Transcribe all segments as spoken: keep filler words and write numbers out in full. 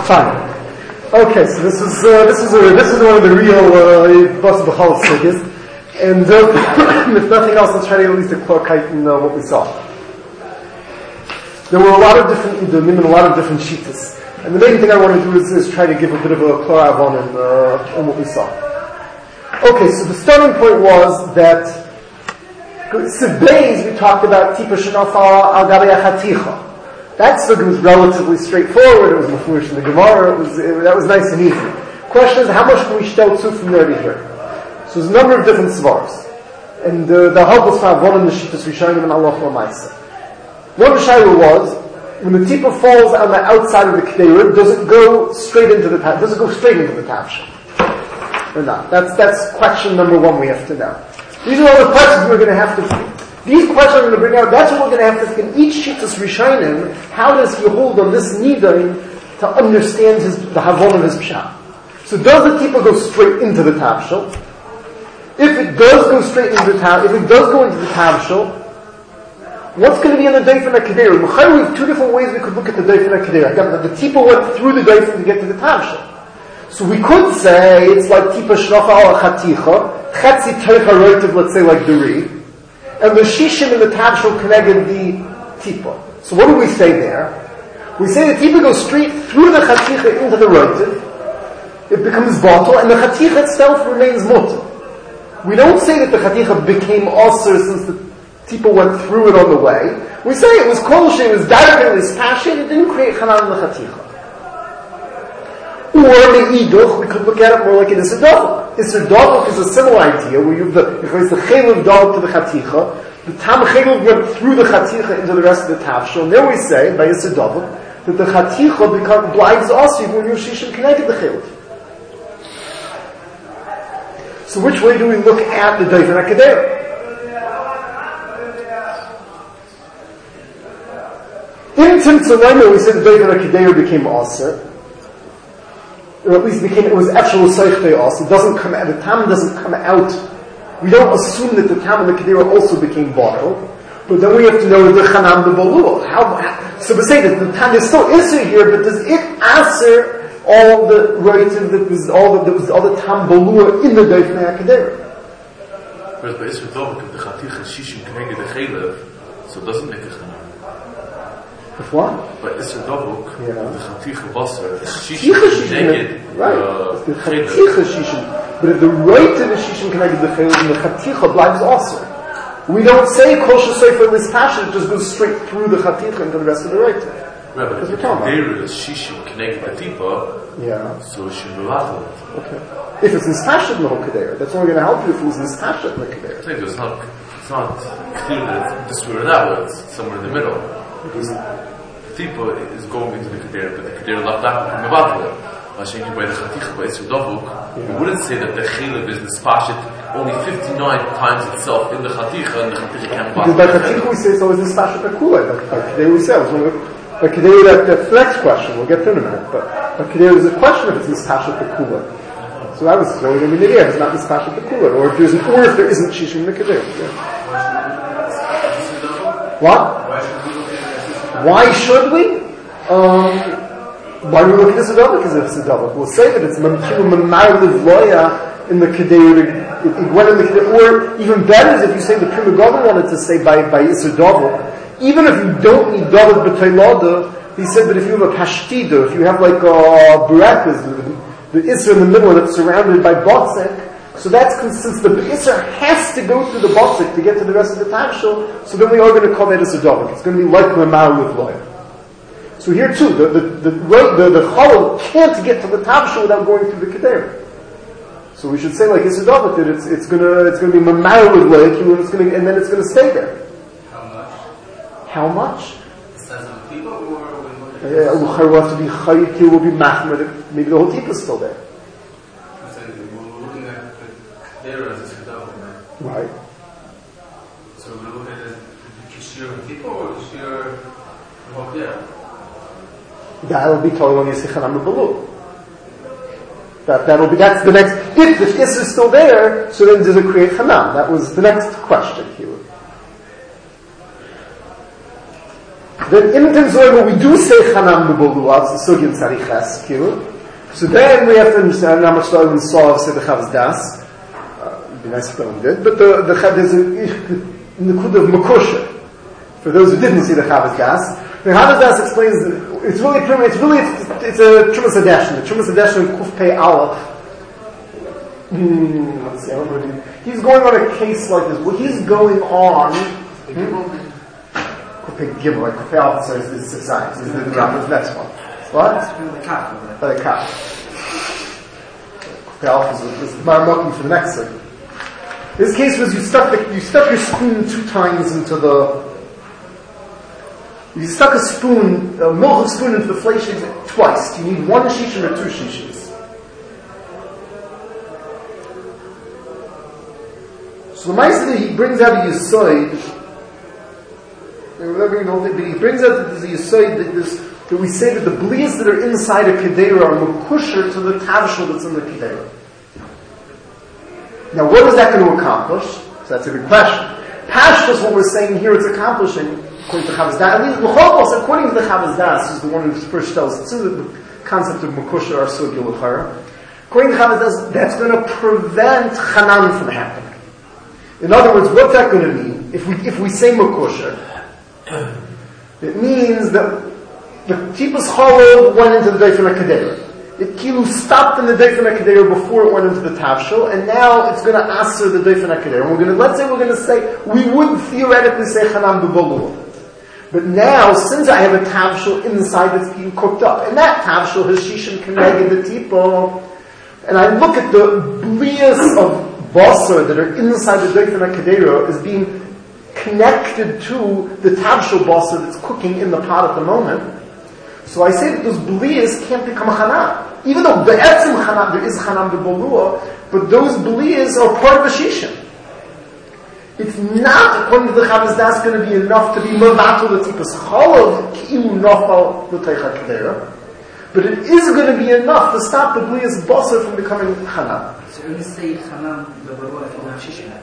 Fine. Okay, so this is uh, this is a, this is one of the real bus b'chol sugis, and uh, if nothing else, let's try to at least clarify uh, what we saw. There were a lot of different idumim and a lot of different shitas, and the main thing I want to do is, is try to give a bit of a klaravon on uh, on what we saw. Okay, so the starting point was that Sibbeis we talked about tipa shenafa al gabe achaticha. That sugya was relatively straightforward. It was mafurish in the Gemara. It was it, that was nice and easy. Question is, how much can we shtel to from there to here? So there's a number of different svars, and uh, the help was found one in the shittas rishonim and Allah Lamaisa. One shayla was when the tipa falls on the outside of the kedera, does it go straight into the does it go straight into the tafshil or not? That's that's question number one we have to know. These are all the questions we're going to have to. These questions I'm going to bring out, that's what we're going to have to think. In each shittas rishonim, how does he hold on this nidain to understand his, the havon of his pshat? So does the tipa go straight into the tavshil? If it does go straight into the tavshil, if it does go into the tavshil, what's going to be in the dayfin HaKedera? We have two different ways we could look at the dayfin HaKedera. Again, the tipa went through the dayfin to get to the tavshil. So we could say it's like tipa shnafa al chaticha, chetzi teicha roitiv, let's say like the reed. And the shishim in the tavshil connected the tipa. So what do we say there? We say the tipa goes straight through the chaticha into the roitiv. It becomes bottle, and the chaticha itself remains mutter. We don't say that the chaticha became osir since the tipa went through it on the way. We say it was kolshe, it was directly spashing, it didn't create chanan in the chaticha. Or the iduch, we could look at it more like an isidavuk. Isidavuk is a similar idea where you have the, if it's the chaylev dog to the chaticha, the tam chaylev went through the chaticha into the rest of the tafshil, and there we say, by isidavuk, that the chaticha becomes blind also when you shishim connected the chaylev. So which way do we look at the dayfin HaKedera? In Tzimtzalema we said the dayfin HaKedera became aser, or at least became, it was actual seichtei also. It doesn't come out, the tam doesn't come out. We don't assume that the tam and the kedera also became bottle, but then we have to know the chanam the balul. How, how, so we say that the tam is still iser here, but does it answer all the relative that was all the, that was all the tam balul in the dayfin HaKedera? Whereas by iser dovuk, if the chaticha shishim connected the chaylev, so it doesn't make a chanam. If what? But Isser Davuk, yeah. The Chaticha Basar, Shishim naked. Right. Uh, the Chaticha Shishim. But if the right to the Shishim connected the Chaylev, the Chaticha blives also. We don't say Kol Shasayfa Lis Pasha, it just goes straight through the Chaticha into the rest of the right. Right, but if the Kedera is Shishim connected the Tipa, yeah. So it should be Latal. Okay. If it's Nistashit in the whole Kedera, that's only going to help you if it was Nistashit in the Kedera. I think it's not, it's not clear that it's this way or that way, it's somewhere in the middle. Because the tipa is going into the kedera, but the kedera left out from the battle. Lashenki by the chaticha by Isser Davuk, we wouldn't say that the chaylev is nispashit only fifty-nine times itself in the chaticha, and the chaticha can't pass. Because by chaticha we say it's always nispashit akula. By kedera we say it was by kedera that, that's the next question. We'll get to in a minute. But by kedera there's a question if it's nispashit akula. So that was throwing him in the air. It's not nispashit akula, or if there's an or if there isn't shishim in the kedera. Yeah. What? Why should we? Um, why do we look at this double? Because it's a double. We'll say that it's Mamariv Loya in the Kedera, it went in the Kedera, or even better is if you say the Prima Gogan wanted to say by, by Isser double, even if you don't need double b'taylada, he said that if you have a Pashtida, if you have like a Burakas, the, the Isser in the middle that's surrounded by Botzek, so that's since the Isser has to go through the Botzek to get to the rest of the Tavshil, so then we are going to call that Isser Dovuk. It's going to be like Mamar with Loya. So here too, the the the the, the Cholol can't get to the Tavshil without going through the Kedera. So we should say like Isser Dovuk that it's it's gonna it's gonna be Mamar with Loya, and it's gonna and then it's gonna stay there. How much? How much? The size of the people, or Yeah, will have to be Chayik, will be Mahmud. Maybe the whole Tipa is still there. There is a Sedavuk, right? So we look at the Kishir of people or Kishir of there? That will be told when you say Chanam Balu. That that'll be that's the next. If the Is is still there, so then does it create Chanam? That was the next question here. Then in Tanzorah, we do say Chanam B'Bolua, it's the Sugya Tzariches, Kilu. So then we have to understand how much time we saw of the Chavaz Das. Uh, it'd be nice if no one did. But the, the, there's a Nikud of Makusha. For those who didn't see the Chavaz Das, the Chavaz Das explains that it's really, it's really, it's, it's a Trumas Hadeshin. The Trumas Hadeshin Kuf Pei Aleph. Hmm, let's see, I don't know. He's going on a case like this. What he's going on, hmm? Gimel, like Kufay Officer is, is, is science, is the, the, the next one. What? The Kaf. By the Kaf. Kufay Officer is the Marmokim for the next thing. This case was you stuck the, you stuck your spoon two times into the, you stuck a spoon, a milk spoon into the flesh twice. Do you need one shishim or two shishis? So the Maaseh he brings out a Yisoid. Whatever you know, but he brings out that there's a Yisoid that, this, that we say that the blias that are inside a Kedera are makusher to the tavshel that's in the Kedera. Now, what is that going to accomplish? So that's a good question. Pashtus, what we're saying here, it's accomplishing, according to Chavaz Das, at least, L'chokos, according to the Chavaz Das, who's the one who first tells us the concept of makusher or sugya l'chara. According to Chavaz Das, that's going to prevent Chanan from happening. In other words, what's that going to mean? If we, if we say makusher, it means that the Tipas Cholod went into the Dofen HaKedera. It kilu stopped in the Dofen HaKedera before it went into the Tavshel, and now it's going to answer the Dofen HaKedera. And we're going to, let's say we're going to say, we would theoretically say Chanam B'Bolua. But now, since I have a Tavshel inside that's being cooked up, and that Tavshel has Shishim Keneged the Tipo, and I look at the blias of Basar that are inside the Dofen HaKedera as being connected to the tavshel basar that's cooking in the pot at the moment. So I say that those blias can't become a chanam. Even though the etzim chanam, there is chanam b'bolua, but those blias are part of the shishim. It's not, according to the Chavaz Das, going to be enough to be mevatel the tipas cholov ki'ilu nafal l'teicha kedera, but it is going to be enough to stop the blias basar from becoming chanam. So when you say chanam b'bolua, if you don't have shishim,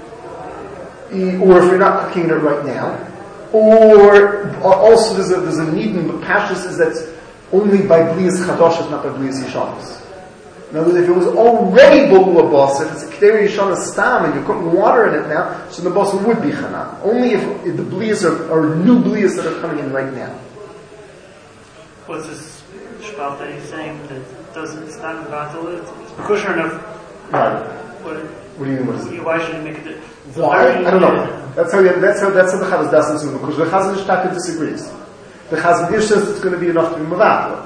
or if you're not cooking it right now, or also there's a, there's a need in but Pashtus is that's only by blias chadashas, not by blias yishanas. In other words, if it was already bolua basar, if it's a kedera yishana stam and you're putting water in it now, so the basar would be chanam. Only if, if the blias are, are new blias that are coming in right now. What's this shpal that he's saying that doesn't, it's not about it? It's kosher enough. Right. What, what do you mean, what is it? Why should he make it? Why? I don't know. That's how, you, that's how, that's how the Chavaz Das is, because the Chazon Ish Taka disagrees. The Chazon Ish says it's going to be enough to be Mavatel.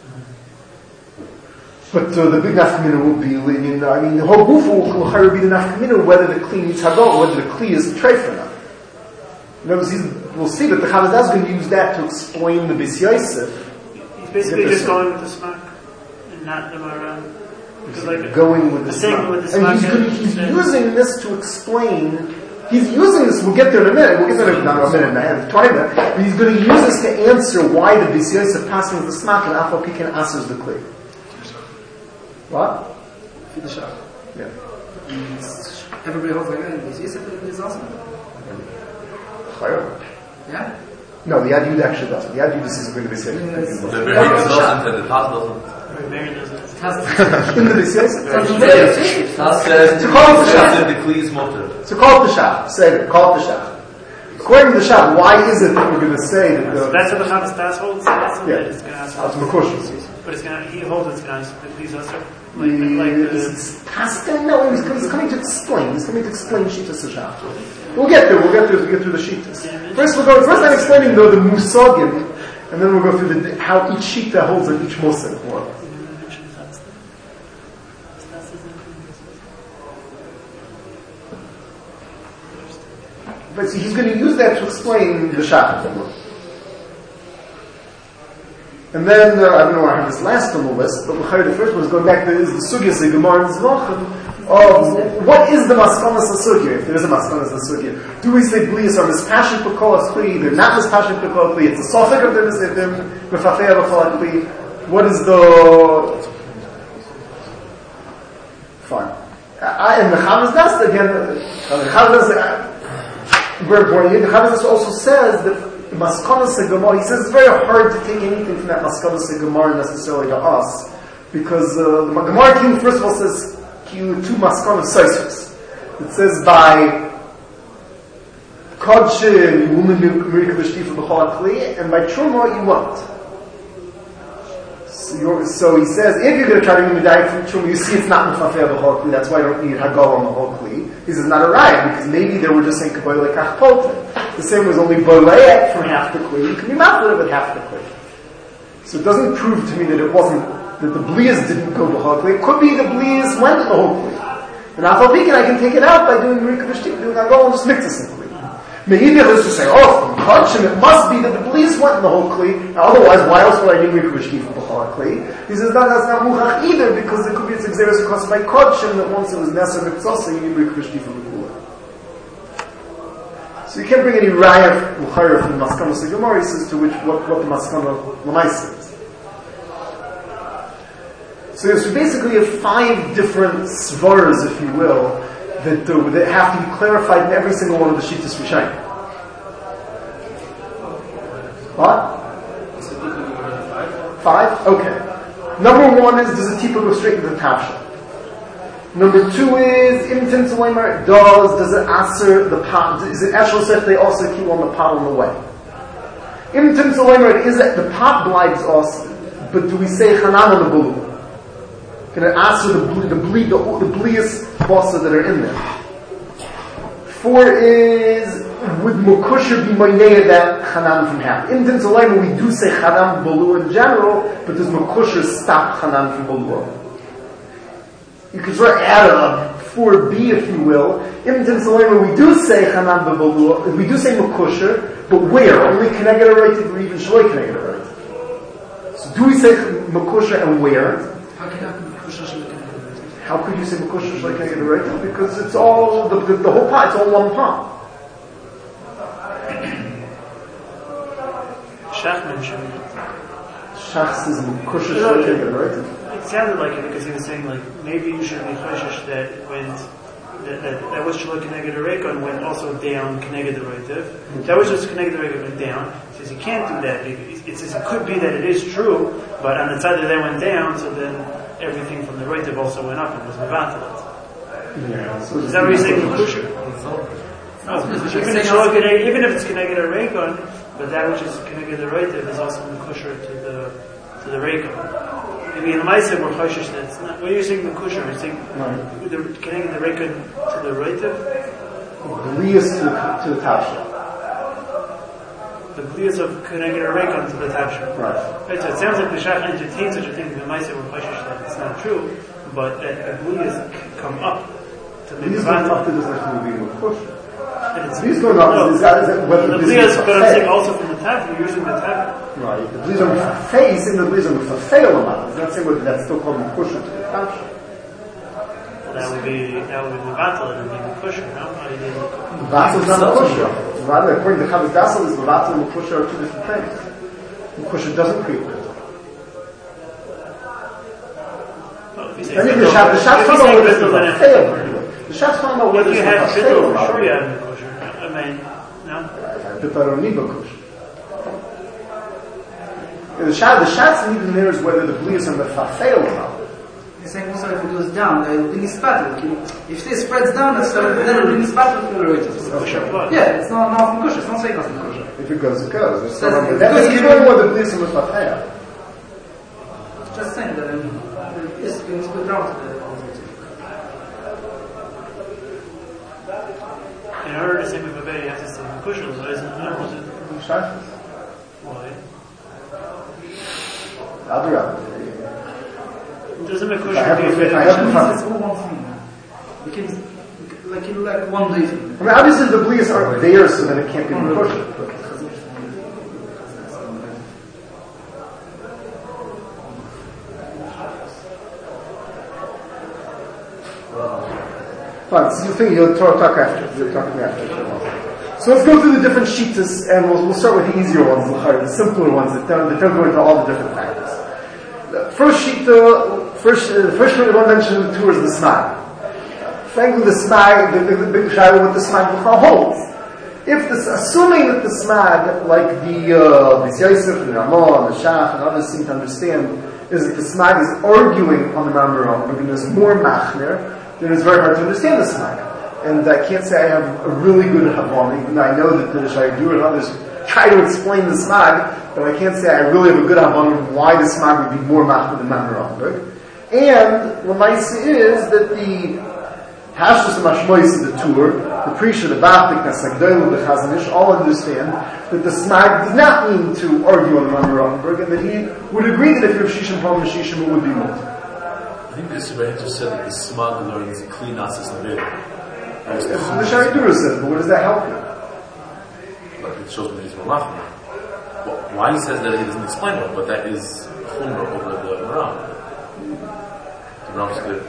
But uh, the big nafkamina will be, you know, I mean, the whole gufu will be the nafkamina whether the kli needs hagol, whether the kli is treif or not. In other words, we'll see that the Chavaz Das is going to use that to explain the Bis Yosef. He's basically just going with the smack and not the maran. Like going with the, the smack. With the and he's, going, he's using this to explain. He's using this, we'll get there in a minute, we'll get there in not a minute and a half, twenty minutes, but he's going to use this to answer why the Bis Yosef passing the smack and Afal Pikin answers the kli. What? For the shah. Yeah. Everybody holds like that. Bis Yosef is awesome. Yeah? No, the Yad Yud actually doesn't. The Yad Yud is going to be safe. The Be'er doesn't, and the Taz doesn't. Mary doesn't. In the Bis Yosef? Taz says, to call it the Shah. the Kli is motor. So call it the Shah. Say it. Call it the Shah. According to the Shah, why is it that we're going to say that the... That's what the Chavaz Das holds? That's what Yeah. it's going to ask. That's Makush. But it's going to, he holds it's going to ask, please answer. The, Like, like the... it's Paskin? No, he's, he's coming to explain. He's coming to explain Shitas Shah. We'll get there. We'll get through, we'll get through the Shitas. First, we'll go, first I'm explaining the, the Musagim, and then we'll go through the, how each Shita holds in each Musag. But see, he's going to use that to explain the Shah. And then, uh, I don't know why I have this last on the list, but the first one is going back to is the Sugyas, the Gemara and Zvachim, of what is the Maskanas HaSugya, if there is a Maskanas HaSugya. Do we say Blias are Mispashik B'Kol HaKli, they're not Mispashik B'Kol HaKli, it's a Sofik of them, if they're Mefafea B'Kol HaKli, what is the... Fine. I, and the Chavaz Das, again, the Chavaz Das, we're born here, the Chavaz Das also says that Maskanas Gemara, he says it's very hard to take anything from that Maskanas Gemara necessarily to us, because uh, the Gemara King first of all says two Maskanas Saisus. It says by Kodshe woman Mirika B'Shtifa B'Chol Kli, and by Truma you won't. So, you're, so he says, if you're going to try to give me diet from Truma, you see it's not Mufafeh B'Chol Kli, that's why I don't need Hagal on the whole Kli. He says, not a right, because maybe they were just saying Kabbalah Lekach Polten. The same was only Boleet from half the Kli, you can be mafled with half the Kli. So it doesn't prove to me that it wasn't, that the Blias didn't go B'Chol Kli. It could be the Blias went in the whole Kli. And Afal Pikin, I can take it out by doing Mirika B'Shtifa, doing Hagal and just mix this in Kli. Me'idach is to say, oh, from Kodshim, it must be that the Blias went in the whole Kli. Now, otherwise, why else would I need Mirika B'Shtifa B'Chol Kli? He says, no, that's not Muchach either, because it could be it's Exeris caused by Kodshim, that once it was Neser Mitzosah, you need Mirika B'Shtifa B'Chol. So you can't bring any Raya Muchayr from the Maskana Gemara, he says, to which, what, what the Maskana Lamaisa is. So, so basically you have five different svaras, if you will, that, uh, that have to be clarified in every single one of the Shittas Rishayim. What? Five? Okay. Number one is, does the tipa go straight into the tafsha? Number two is, imtin tzalemer, does, does it answer the pot, is it eshel if they also keep on the pot on the way? Imtin tzalemer, is it, the pot blinds us, but do we say chanan on the bulu? Can it answer the ble, the ble, the, the blias basa that are in there? Four is, would mukusha be moinea that chanan from happening? Imtin tzalemer, we do say chanan bulu in general, but does mukusha stop chanan from bulu? You could sort of add a four B, if you will. Imtin Salema, we do say Chanan B'Balua, we do say Mekusher, but where? Only Keneged HaReitiv or even Shaloi Keneged HaReitiv? So do we say Mekusher and where? How can that be Mekusher Shaloi Keneged HaReitiv? How could you say Mekusher Shaloi Keneged HaReitiv? Because it's all, the, the, the whole pot, it's all one pot. Shach mentioned it. Shach says Mekusher Shaloi Keneged HaReitiv. It sounded like it because he was saying like maybe you should be choshesh that went that that, that was Shaloi Keneged HaReikon went also down Keneged HaReitiv. That was just Keneged HaReikon went down. He says you can't do that. It, it says it could be that it is true, but on the side that they went down, so then everything from the Reitiv also went up and was mevatalat. Yeah. So is that what you're saying? Mekusher? No, even if, even if it's Keneged HaReikon, but that which is Keneged HaReitiv is also Mekusher to the to the Reikon. Maybe in the Maaseh we're choshesh that it's not. What are you saying Mekusher? You're saying right. the Keneged the Reikon to the Reitiv? The Blias to, to the Tafsha. The Blias of Keneged HaReikon to the Tafsha. Right. Right. So it sounds like the Shach entertains such a thing in the Maaseh we're choshesh that it's not true, but that the Blias come up to the Blias going up to this actually being Mekusher. Blias going up no, is that, is that whether the the Blias, but I'm saying also from the Taf, you're using the Taf. Right. The Blias are Mufafeh, he's saying the Blias are Mufafeh Olamah. He's not saying whether that's still called Mekusher to the Tafsha. Well, that would be, that would be Mevatel and be Mekusher, no? How do you do Mevatel is not Mekusher. Rather, according to Chavos Dassel, is Mevatel and Mekusher are two different things. Mekusher doesn't create Mevatel. Then if the Shach, the Shach talking about whether it's Mufafeh Olamah. The Shach's talking about whether it's Mufafeh Olamah. Sure you have Mekusher. I mean, no? But I don't need Mekusher. The Shach, the Shach's even there is whether the Blias are Mufafeh Olamah. He's saying also if it goes down, it will be nispatel. If it spreads down, then it will be nispatel from the Reitiv. Yeah, it's not not Mekusher. It's not saying that's Mekusher. If it goes, it goes. There's That's- some, that doesn't because know what the Blias are Mufafeh. Just saying that um, it's going to go down to the In order to say Mefabeh, you have to say Mekusher, so isn't it? Why? I'll do that. Doesn't If I Mekusher have- be a if bit I have- It's all one thing. We can, like, you like one day thing. I mean, obviously the Blias aren't there, so then it can't be Mekusher. Fine, so you think you'll talk, talk after. You'll talk to me after. So let's go through the different shittas, and we'll, we'll start with the easier ones, the simpler ones that don't, that don't go into all the different factors. The first shitta, first, uh, the first one I mentioned in the tour is the snag. Frankly, the snag, the, the, the big shadow with the snag B'chal holds. if this, assuming that the smag, like the uh, the Yosef and the Ramah and the Shach and others seem to understand, is that the smag is arguing on the Rambam, and there's more machner, then it's very hard to understand the smag. And I can't say I have a really good Havana, even though I know that the Shaydur and others try to explain the smag, but I can't say I really have a good Havana why the smag would be more machner than Rambam. And what nice is that the Hashus and Mashmois of the Tur, the Prisha, the Baptik, the Sagdoil, the Chazanish, all understand that the Smag does not mean to argue on the Rambam Rothenberg, and that he would agree that if you have Shishim Pam and Shishim, it would be more. I think this Rebbe just said that the Smag learns Kli Nasis Neveh. That's what the Shari Dura says, but what does that help you? But it shows me that he's more machmer. Why he says that he doesn't explain it, but that is Chumrah over the Ram. The Ram's good.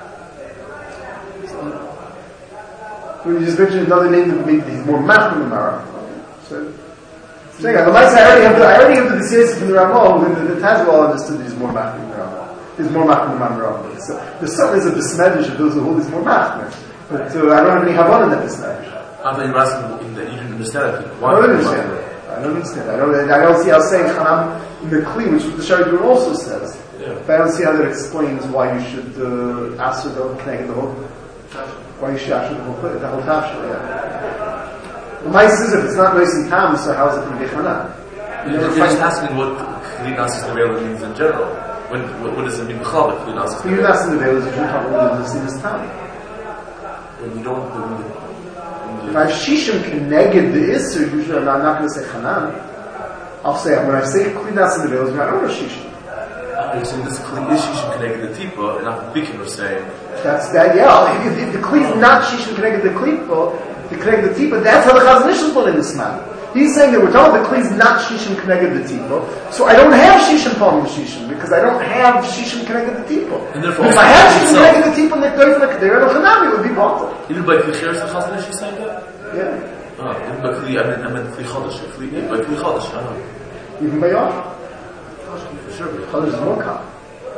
We just mentioned another name that would make he's more machmer than Mara. So, saying, I already have the, I already have the B'siyas from the Ramah, when the, the Tazwal understood that he's more machmer than the Ramah. He's more machmer than the Ramah. So, there's something as a B'smedish of those who hold he's more machmer. But uh, I don't have any Havana in that B'smedish. I thought you were asking that you didn't understand it. Why I don't understand it. I don't understand. I don't. I don't see how saying Chanam in the Kli, which the Shari Dura also says. Yeah. But I don't see how that explains why you should uh, ask her the connect the whole. Why you should actually the whole the whole tafshil. Yeah. The mice is if it's not nice in tam, so how is it going to be Chanam? You're just asking what Kli Nasis Neveh means in general. When, what, what does it mean? B'chal Kli Nasis Kli Nasis Neveh is usually talking about the same as tam. When you don't. When you, If I have Shishim connected the Isser, usually I'm not, not going to say Chanan. I'll say, when I say Kli Nasis Neveh, I don't know Shishim. You're saying this Kli is Shishim connected to Tipa, and not the Bikim are saying. That's that, yeah. If, if the Kli is not Shishim connected to Klipa, to connect the Tipa, that's how the Chazanish is put in this man. He's saying that we're talking the Kli is not Shishim connected to Tipa, so I don't have Shishim Palm Shishim, because I don't have Shishim connected to Tipa. If I had Shishim connected to Tipa, and the Doif and the Kedera, the Chanami would be bottled. Even by Kli Cheres the Chazanish is saying that? Yeah. Ah, even by Kli, I mean, I meant Kli Chodesh. Even by Kli Chodesh, I don't know. Even by Yosh? For sure. Chodesh is more calm.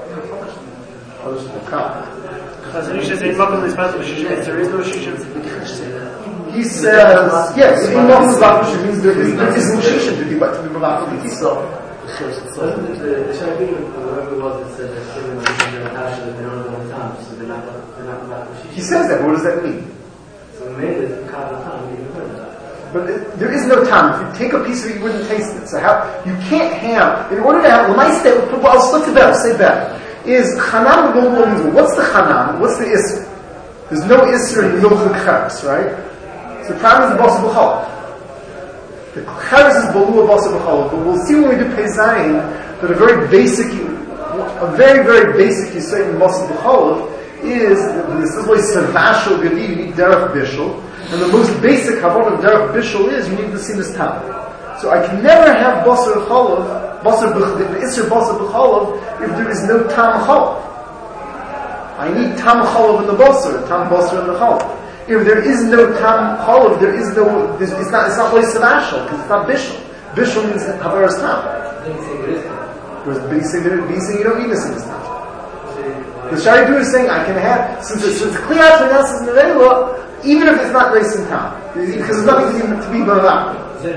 Chodesh is more calm. Chazanish says, in Makom Nispat Shishim, there is no Shishim. He says, yes, in Makom Nispat Shishim means there is no Shishim to be but to be Mavak to be so. The Shari whoever was that said that children are Natasha, that they don't know the time, so they're not they're not allowed to He says that, what does that mean? So maybe it's Kabbalah time, you heard that. But it, there is no time. If you take a piece of it, you wouldn't taste it. So how, you can't have, in order to have, well, my step, well, I'll split it better, say better, is Chanam means, what's the Chanam? What's the Isser? There's no Isser in the Milch of Cheres, right? So the problem is the Basa B'chol. The Cheres is Balua Basa B'chol, but we'll see when we do Pei Zayin that a very basic, a very, very basic Yisrael in Basa B'chol is, this is why Savashal Gadi, you need Derech Bishul, and the most basic Havon of Derech Bishul is, you need the Sinus Tam. So I can never have Basar Cholav, Basar the Isser Basar B'cholav, if there is no Tam Cholav. I need Tam Cholav in the Basar, Tam Basar in the Cholav. If there is no Tam Cholav, there is no, it's not, it's not like Savashal, because it's not Bishul. Bishul means Havaras Tam. Whereas B'ising, B'ising, you don't need the Sinus Tam. The Shari Dura is saying I can have, since it's, since clear out to Nelson Nevela, even if it's not nice in town. Because there's nothing to be, to be burned out.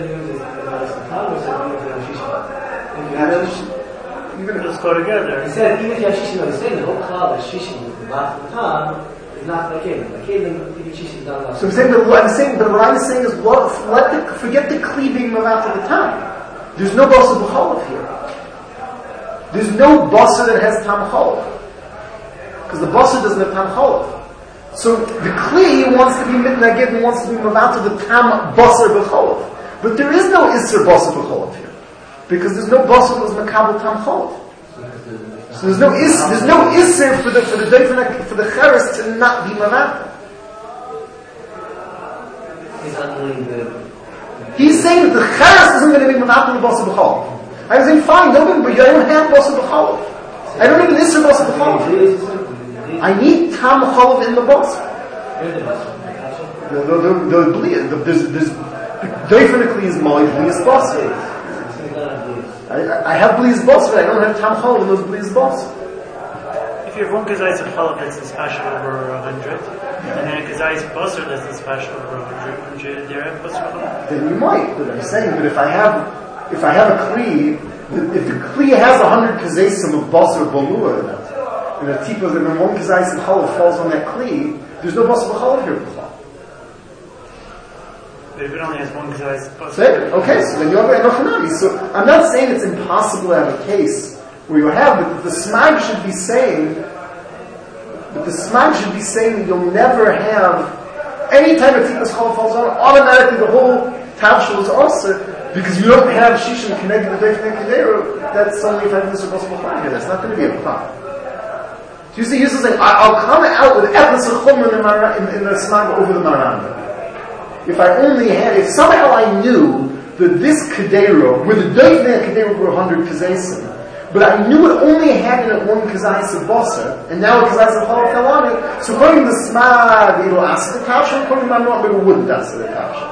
Even if it's go together. He said, even if you have Shishim, he's saying the whole cloud is Shishim with the last of the time is not like him. Like him, even Shishim down the So I'm saying, but what I'm saying, but what I'm saying is, what, let the, forget the cleaving of after the time. There's no Basa B'cholav here. There's no Basa that has Tam Cholav. Because the Basa doesn't have Tam Cholav. So the Kli wants to be Mitnagid and wants to be Mavato the Tam Basar B'cholav. But there is no Isser Basar B'cholav here. Because there's no Basar that was Makabal Tam Cholav. So there's no Isser, there's no Isser for the, for the, for the Cheres to not be Mavato. He's not doing the... He's saying that the Cheres isn't going to be Mavato the Basar B'cholav. I'm saying, fine, no, but I don't have Basar B'cholav. I don't need an Isser Basar B'cholav. I need Tam Cholav in the boss. The the the the the there's there's definitely is my Blias boss. I I have Blias boss, but I don't have Tam Cholav in those Blias boss. If you have one kazayis of challah that's dispassionate over a hundred, and then a kazayis basar that's dispassionate over a hundred, would you there have basar challah? Then you might, but I'm saying, but if I have, if I have a kli, if the kli has a hundred kazaysim of basar balua in it, and a tipa, and then one kazayis of challah falls on that kli, there's no basar challah here. But if it only has one kazayis of basar. Okay, so then you have enough for So I'm not saying it's impossible to have a case where you have, but the smag should be saying, but the smag should be saying that you'll never have, any time a tipas challah falls on, automatically the whole tavshul is also, because you don't have shishin connected to the defnei kedera, that's only if I have this possible here. That's not going to be a problem. So you see, he's saying, I'll come out with ethnos chumra in, in, in the smag over the maranda. If I only had, if somehow I knew that this kedera, where the defnei kedera were one hundred kazaysim, but I knew it only had in it one kazayis of basar, and now a kazayis of challah fell on it. So according to the smag, it'll ask the kapsha, according to Mamrot, but it wouldn't ask the kapsha.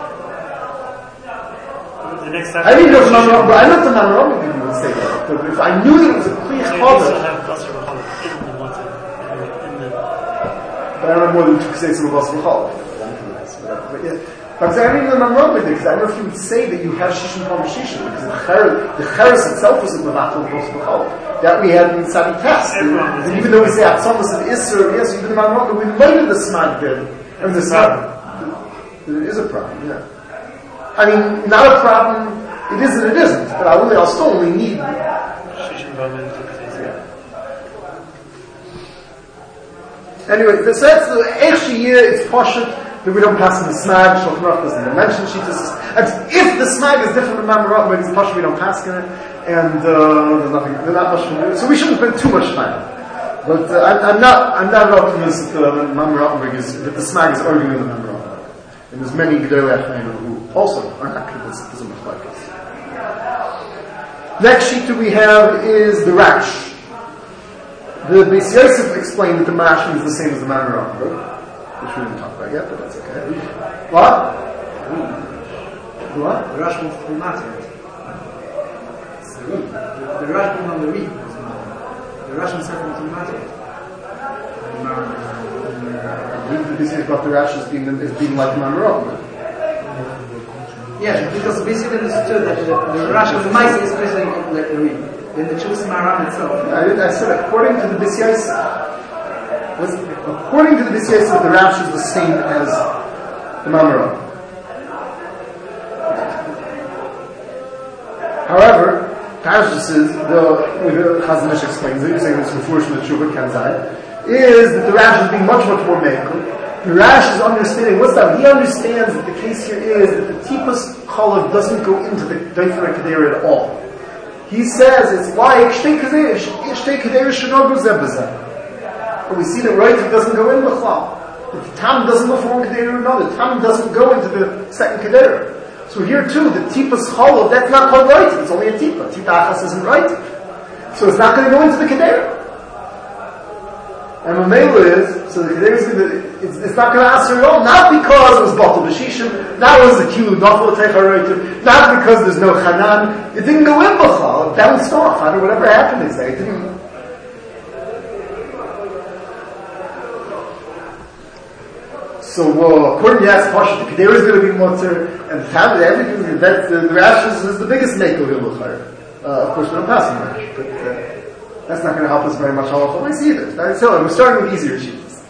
The next time I didn't know Mamrot, but I looked at Mamrot, and would say that. But if I knew that it was a clear so challah, have basar challah in the water, in the. but I don't have more than two kazayis of basar challah. But yeah. But I don't even know Mamrot with it, because I don't know if you would say that you have shishim from shishim, because the cheres, the cheres itself was a mevatel of basar challah. That we had in Sadi Test. And, and even though we say Atzomus of Isser, yes, even in Mamrot, we later the smag did. And the smag, it is a problem, yeah. I mean, not a problem, it is and it isn't, but I only, I'll still only need. Anyway, the that's the Eichshi year, it's poshut, that we don't pass in the smag, Shulchan Aruch doesn't mention Shitas. And if the smag is different from Mamrot, but it's poshut, we don't pass in it. And uh, there's nothing, there's not much to do. So we shouldn't spend too much time. But uh, I'm, I'm not, I'm not an optimist that uh, Mamre Rottenberg is, that the smag is arguing with the Mamre Rottenberg. And there's many Gedolei Achreinim who also are not convinced it doesn't look like this. Next sheet that we have is the Rash. The Beis Yosef explained that the Rash is the same as the Mamre Rottenberg, which we didn't talk about yet, but that's okay. What? What? The Rash wants to be matter. The, the Russian on the reed was not. The Russian circle was not. This is about the Rash as being, as being like Mamrot. Yeah, because basically understood that the, the Russian, the mice is basically like the reed. Then the Chus Maram itself. I, I said, according to the Beis Yosef, according to the Beis Yosef, the Rash is the same as the Mamrot. However, Tashis is, the Chazanish explains it, you're saying it's unfortunate that Shubha can say, is that the Rash is being much, much more medical. The Rash is understanding, what's that? He understands that the case here is that the Tipas Chalav doesn't go into the Daifer Kedera at all. He says it's like Shtei Kedera Shenogu Zebazeh. But we see that right, it doesn't go in the Chal. The Tam doesn't go from one Kedera to another. The Tam doesn't go into the second Kedera. So here too, the tipa's cholov, that's not called writing, it's only a tipa. Tipa achas isn't writing. So it's not going to go into the kedera. And Mamela is, so the kedera is going to, it's, it's not going to answer at all, not because it was batal b'shishim, not because the kilu nafal teicha, not because there's no chanan, it didn't go in b'chal, it bounced off, I don't know, whatever happened is there, it didn't. So, well, according to Yas Pasha, the Kedera is going to be Motzer, and the Tam, everything, that's, the, the Rash is, is the biggest Mekel Hiluchar. Uh, of course, we don't pass on Rash, but uh, that's not going to help us very much halacha wise either. So, we're starting with easier Shitas.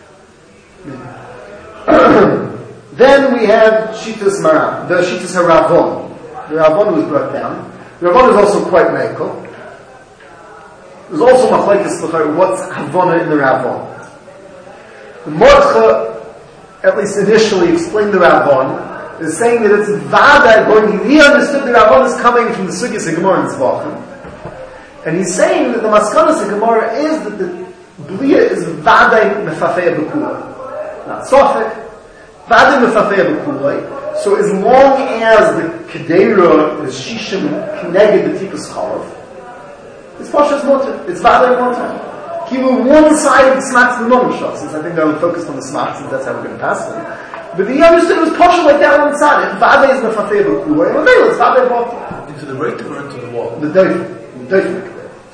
Then we have Shitas Maram, the Shitas HaRavon. The Ravon was brought down. The Ravon is also quite Mekel. There's also Machlekes L'char, what's Havana in the Ravon. The Mordcha, at least initially explained the Rabbon, is saying that it's Vada going, he understood the Rabbon is coming from the Sugyas of Gemara in Tzvachim. And he's saying that the Maskanas of Gemara is that the Blia is Vada Mefafei B'Kulai. Not Sofik, Vada Mefafei B'Kulai. So as long as the Kedera, the Shishim, Kneged the Tipas Chalav, it's Pasha's Motor, it's Vada Motor. Kilu one side of the smacks and the non-shah, since I think they were focused on the smacks, and that's how we're going to pass them. But he understood it was partial like that on the side. If Vade is Mefafei B'Kulai, well, it's Vade B'Kulai. Into the right or into the wall? The Doif. The Doif.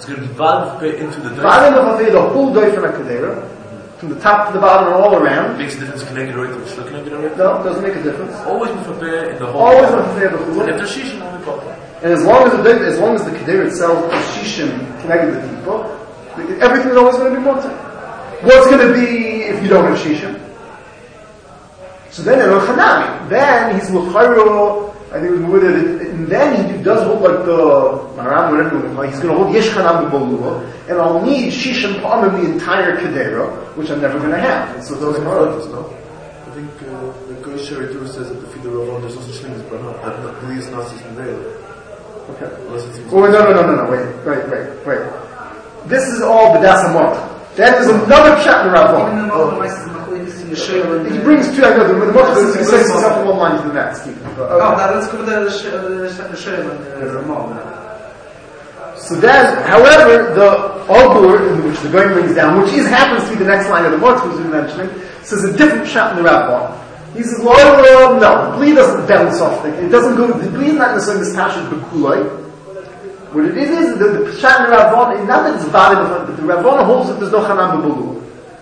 It's going to be valve into the doif. Valve of the whole doif in a kedera, from the top to the bottom and all around. Makes a difference connected right to the connected right. No, it doesn't make a difference. Always mefaber in the whole. Always mefaber the whole. And if there's shishin, only problem. And as long as the as long as the kedera itself is shishim connected to the people, everything is always going to be mutter. What's going to be if you don't have shishim? So then in Chanami, then he's l'chayro. I think it was with it, and then he does hold like the Maram, whatever he's going to hold Yesh Chanam b'Bolua, and I'll need Shishim Pa'amim the entire Kedera, which I'm never going to have. And so those are hard. No? I think uh, the Goy Sharitur says that the Fida Ravon, there's no such thing as Branat. That believes Nazis in there. Okay. Unless it seems. Oh, no, no, no, no, no, wait, wait, wait, wait. This is all B'das HaMorta. Then there's another chat in Ravon. He brings two, I know, the Morta is saying himself in one line to the next. Okay. Oh, that, let's go with the Shem and the Ramon. So then, however, the Ogur, which the Goy brings down, which is happens to be the next line of the Morta who's been mentioning, says a different shot in the Ravon. He says, Lord, uh, no, the bleed doesn't bounce off. The, it doesn't go, the bleed is not necessarily mistashed with Bekulai. What it is, is the, the shot in the Ravon, not that it's valid, but the Ravon holds that there's no Chanam B'Bulu.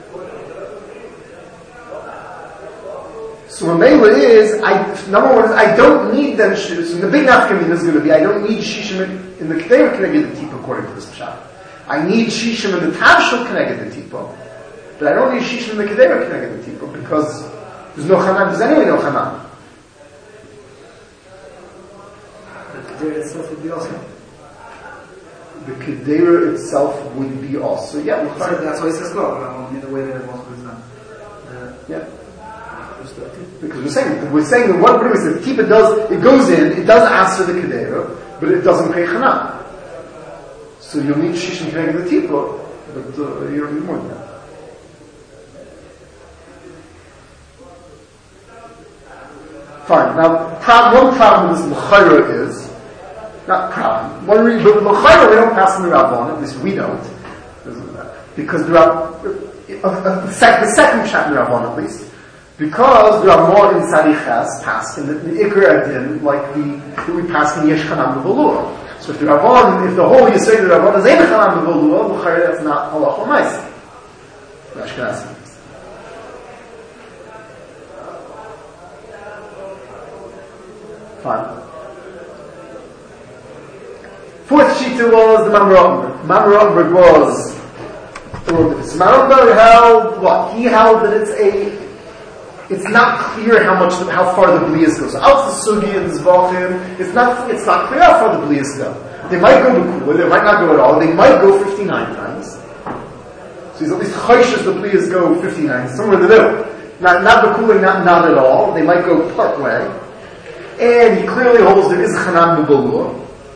So Mamela is, I, number one is, I don't need them, so the big nafkamin is going to be, I don't need Shishim in the Kedera Keneged the Tipa, according to this Pshat. I need Shishim in the Tavshel Keneged the Tipa, but I don't need Shishim in the Kedera Keneged the Tipa, because there's no Chanam, there's anyway no Chanam. The Kedera itself would be also. The Kedera itself would be also, yeah. So that's why it says God, in the way that it was done. Yeah. Because we're saying, we're saying that what we said, Tipa does, it goes in, it does answer the Kedera, but it doesn't pay Chanam. So you'll need Shishim Keneged the Tipa, but uh, you don't need more than that. Fine. Now, problem, one problem with this L'chayra is, not problem, one reason, but with L'chayra we don't pass in the Rabbon, at least we don't, because the Rabbon, uh, uh, the second shot in the Rabbon at least, because there are more in Sarichas passed in the, the Iker Adin, like the, that we pass in Yesh Chanam B'Volua. So if the Rabbon, if the whole you say the Rabbon is Ein Chanam B'Volua, L'chayra that's not Halach L'Maisi. Ashkenazi. Fine. Fourth Shita was the Mamre Ottenberg. Mamre Ottenberg was the word of this. Mamre Ottenberg held what? He held that it's a it's not clear how much, how far the Blias goes. Out the Sugi and the Zvachim, it's not, it's not clear how far the Blias go. They might go to Kula, they might not go at all, they might go fifty-nine times. So he's at least Chayshish the Blias go fifty-nine, somewhere in the middle. Not, not the Kula, not, not at all, they might go part way. And he clearly holds there is Chanam B'Bolua.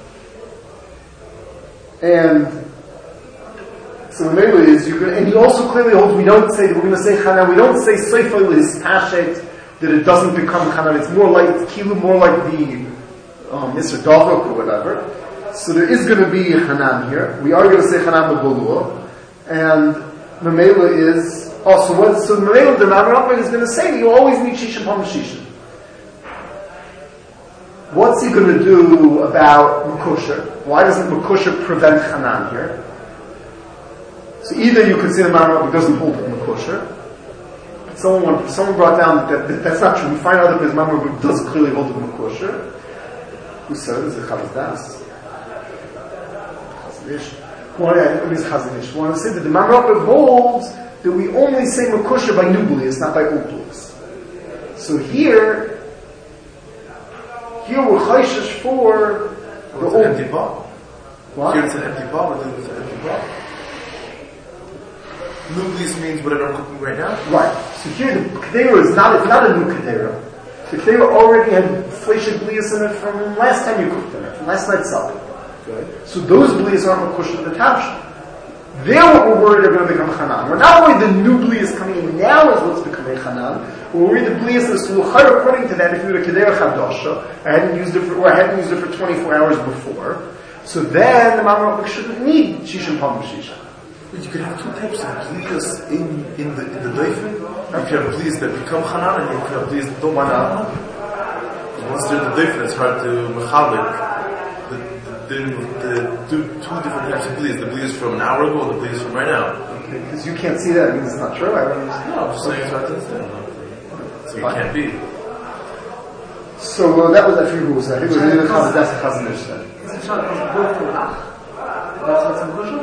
And so the main way is you can, and he also clearly holds we don't say that we're going to say Chanam, we don't say Seifel is Tashet, that it doesn't become Chanam, it's more like Kilu, more like the um, Mister Davok or whatever. So there is going to be Chanam here. We are going to say Chanam B'Bolua. And the Mamela is also what, so the Mamela, the Mamre is going to say that you always need Shishim Hamashishim. What's he going to do about Mekusher? Why doesn't Mekusher prevent Chanam here? So either you could say the Mamre doesn't hold it Mekusher. Someone, someone brought down that, that that's not true. We find out that his Mamre does clearly hold it Mekusher. Who says it? Chavaz Das. Chazanish. One is Chazanish. One to say that the Mamre holds that we only say Mekusher by new blias, not by old blias. So here. Here we're chayshish for the oh, it's old. an empty bar. What? Here it's an empty bar, but then it's an empty bar. New blias means whatever I'm cooking right now. Right. So here the kedera is not, it's not a new kedera. The kedera already had fleshig blias in it from last time you cooked in it, from last night's supper. Good. So those blias aren't makush to the tavshah. They're what we're worried are going to become chanan. We're not worried the new blias coming in now is what's becoming chanan. We're worried the blias is luchar according to that. If you were a kedera chadasha, I hadn't used it for, or I hadn't used it for twenty-four hours before. So then the Mamre shouldn't need shishim pam shisha. But you could have two types of blias in in the in the doifen. You could have blias that become chanan, and you could have blias that don't become chanan. Once they're in the doifen, it's hard to mechalik the, the, then the two, two different types of blias. The blias from an hour ago and the blias from right now. Because you can't see that, it means it's not true. I don't understand. No, I'm just saying it's hard to understand. So it can't be. So uh, that was, I forget who was that. I think it was either Chazal Das or Chazal Ish said. That's what's in Kushal?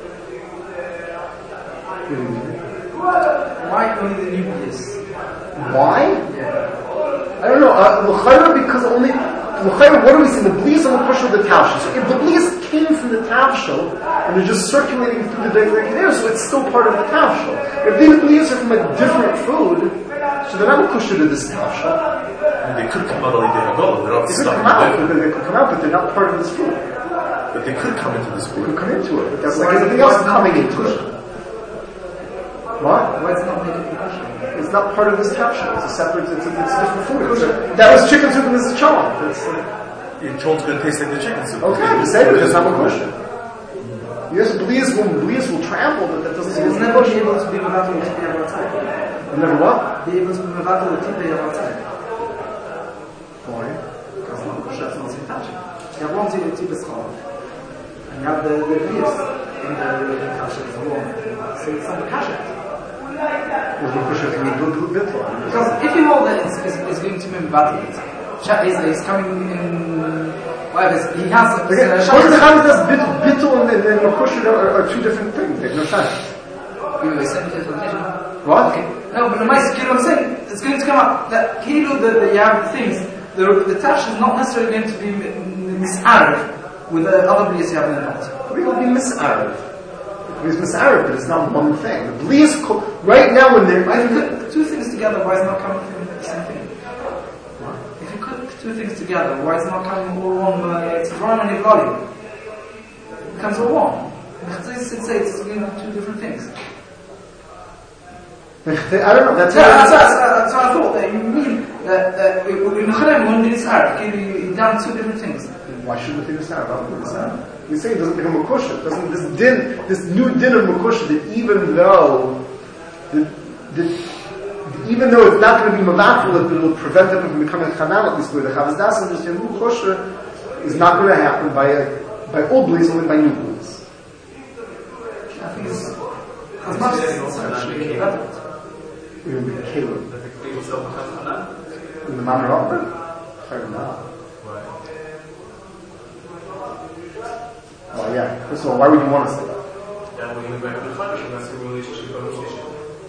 Why only the new blias? Why? Yeah. I don't know. Uh, L'chayra, because only L'chayra, what do we see? The blias on the push of the tavshel. So if the blias came from the tavshel and they're just circulating through the regular there, so it's still part of the tavshel. If the blias are from a different food, so they're not kusher to this tavshel. They could come out of the Hagol. They're not They could stuck come out, in but they could come out, but they're not part of this food. But they could come into this They food. could come into it, but that's like everything else coming into it. What? Why is it not making it Kushal? It's not part of this tavshel. It's a separate, it's a, it's a different food. It's a, that was chicken soup and this is challah. It's like, Your child's going to taste like the chicken soup. okay, the same as it's not a question. Yes, blias will, blias will trample, but that doesn't So mean it's it's never not be able to be Mavatal with Tipi Avatai. Never what? Be able to be Mavatal with Tipi Avatai. Why? Because it's not Kushal, it's not Sintashi. You have one Tipi Schol. And you have the, the blias in the Kasha as well. So it's not the Kasha. Was the pusher from the bittul? Because if you hold that it's, it's, it's going to be Mavatal, is he's coming in. Whatever, he has a. Okay, Uh, what is the how does bittul and and makusher are, are two different things? They have no sense. You were saying interpretation. What? Okay. No, but the mice, you know what I'm saying? It's going to come up that Kilo, the, the, you have things, the, the tash is not necessarily going to be misarab with the other blias you have in the pot. It will be misarab. It is misarab, but it's not one thing. The blias, co- right now when they're. If you put two things together, why is it not coming from the same thing? If you put two things together, why is it not coming all one? Uh, it's one and a volume. It becomes all one. It's say it's going to be two different things. I don't know. That's Yeah, that's, that's, that's what I thought. That you mean that that in Mechalem one is Arab, you've done two different things. Why shouldn't it be misarab? How could it be misarab? You're saying it doesn't become makusher. Doesn't this din, this new din of makusher that even though, that, that even though it's not going to be mavafil, but it will prevent it from becoming chanam, at least with the chavaz das, and just new makusher is not going to happen by a, by old blias, only by new blias. I think it's as much as it's actually better. It will be the Caleb. That the Kli itself becomes Hanan? In the manner of it? Fair enough. Right. Well, yeah. First of all, why would you want to say that? Yeah, when you go back to the Chadash, and that's the relationship of the relationship.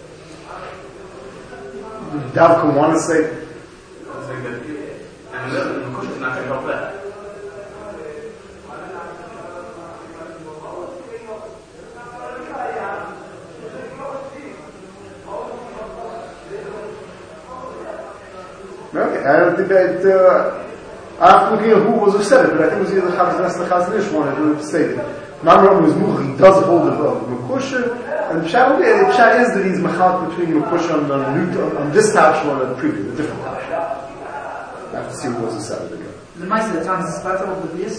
Would Davka want to say, I'm saying that, and then the Kush is not going to help that. okay, I don't think that, uh, I'm looking at who was who said it, but I think it was either the Chavaz Nes or the Chazon Ish wanted to say it. Mamre was Much, he does hold it of Mekusha, and the Pshat the Pshat is that he's Machal between Mekusha on, on, on this tavshel and the previous, the different tavshel. I have to see who was who said it again. The mice at the time is better of the blias.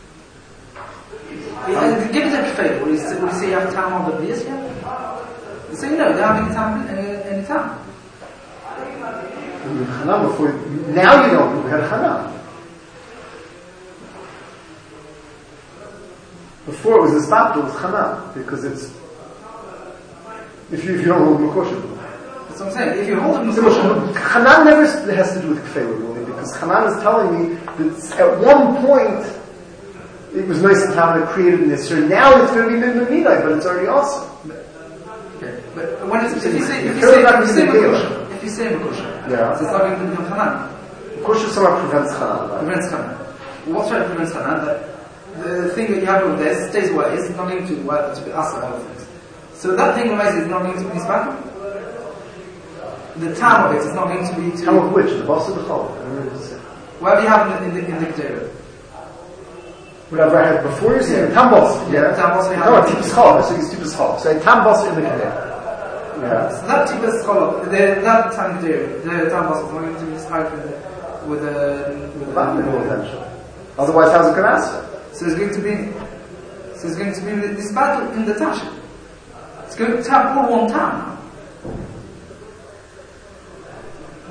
Give it a favor. Will you say, will you say you have time of the blias yet? You say no, you don't have any time, any, any time. Chanam before, now you know we had Chanam. Before it was this battle, it was Chanam, because it's, if you, if you don't hold Mekosha. That's what I'm saying. If you hold them, Chanam never has to do with Kfeir really, because Chanam is telling me that at one point, it was nice and time that created this, so now it's going to be Midna Midai, but it's already awesome. okay. But when it's, if you say, if you Kfeir say, is not if you say gonna be Mekosha, if you say Mekosha, Yeah. so it's not going to become Hanan. Mekosha somehow prevents Chanam, right? Prevents Hanan. What's trying to prevent Hanan? That the thing that you have over there stays where it is, it's not going to well, to be asked about things. So that thing of is not going to be Nisbatan. The time of it is not going to be to Time of which? The boss of the Chol. whatever you have in the in the, in the Kedera. Whatever I had before you saying Tam boss. Yeah, Tam boss we have. No, Tipus Chol. So it's Tipus Chol. So Tam boss in the Kedera. Yeah. So that Tipus Chol, the that time Kedera, the time boss is not going to be described with the with the with Not the. middle eventually. Otherwise, how's it going to answer? So it's going to be, so it's going to be this battle in the Tasha. It's going to have all one time now.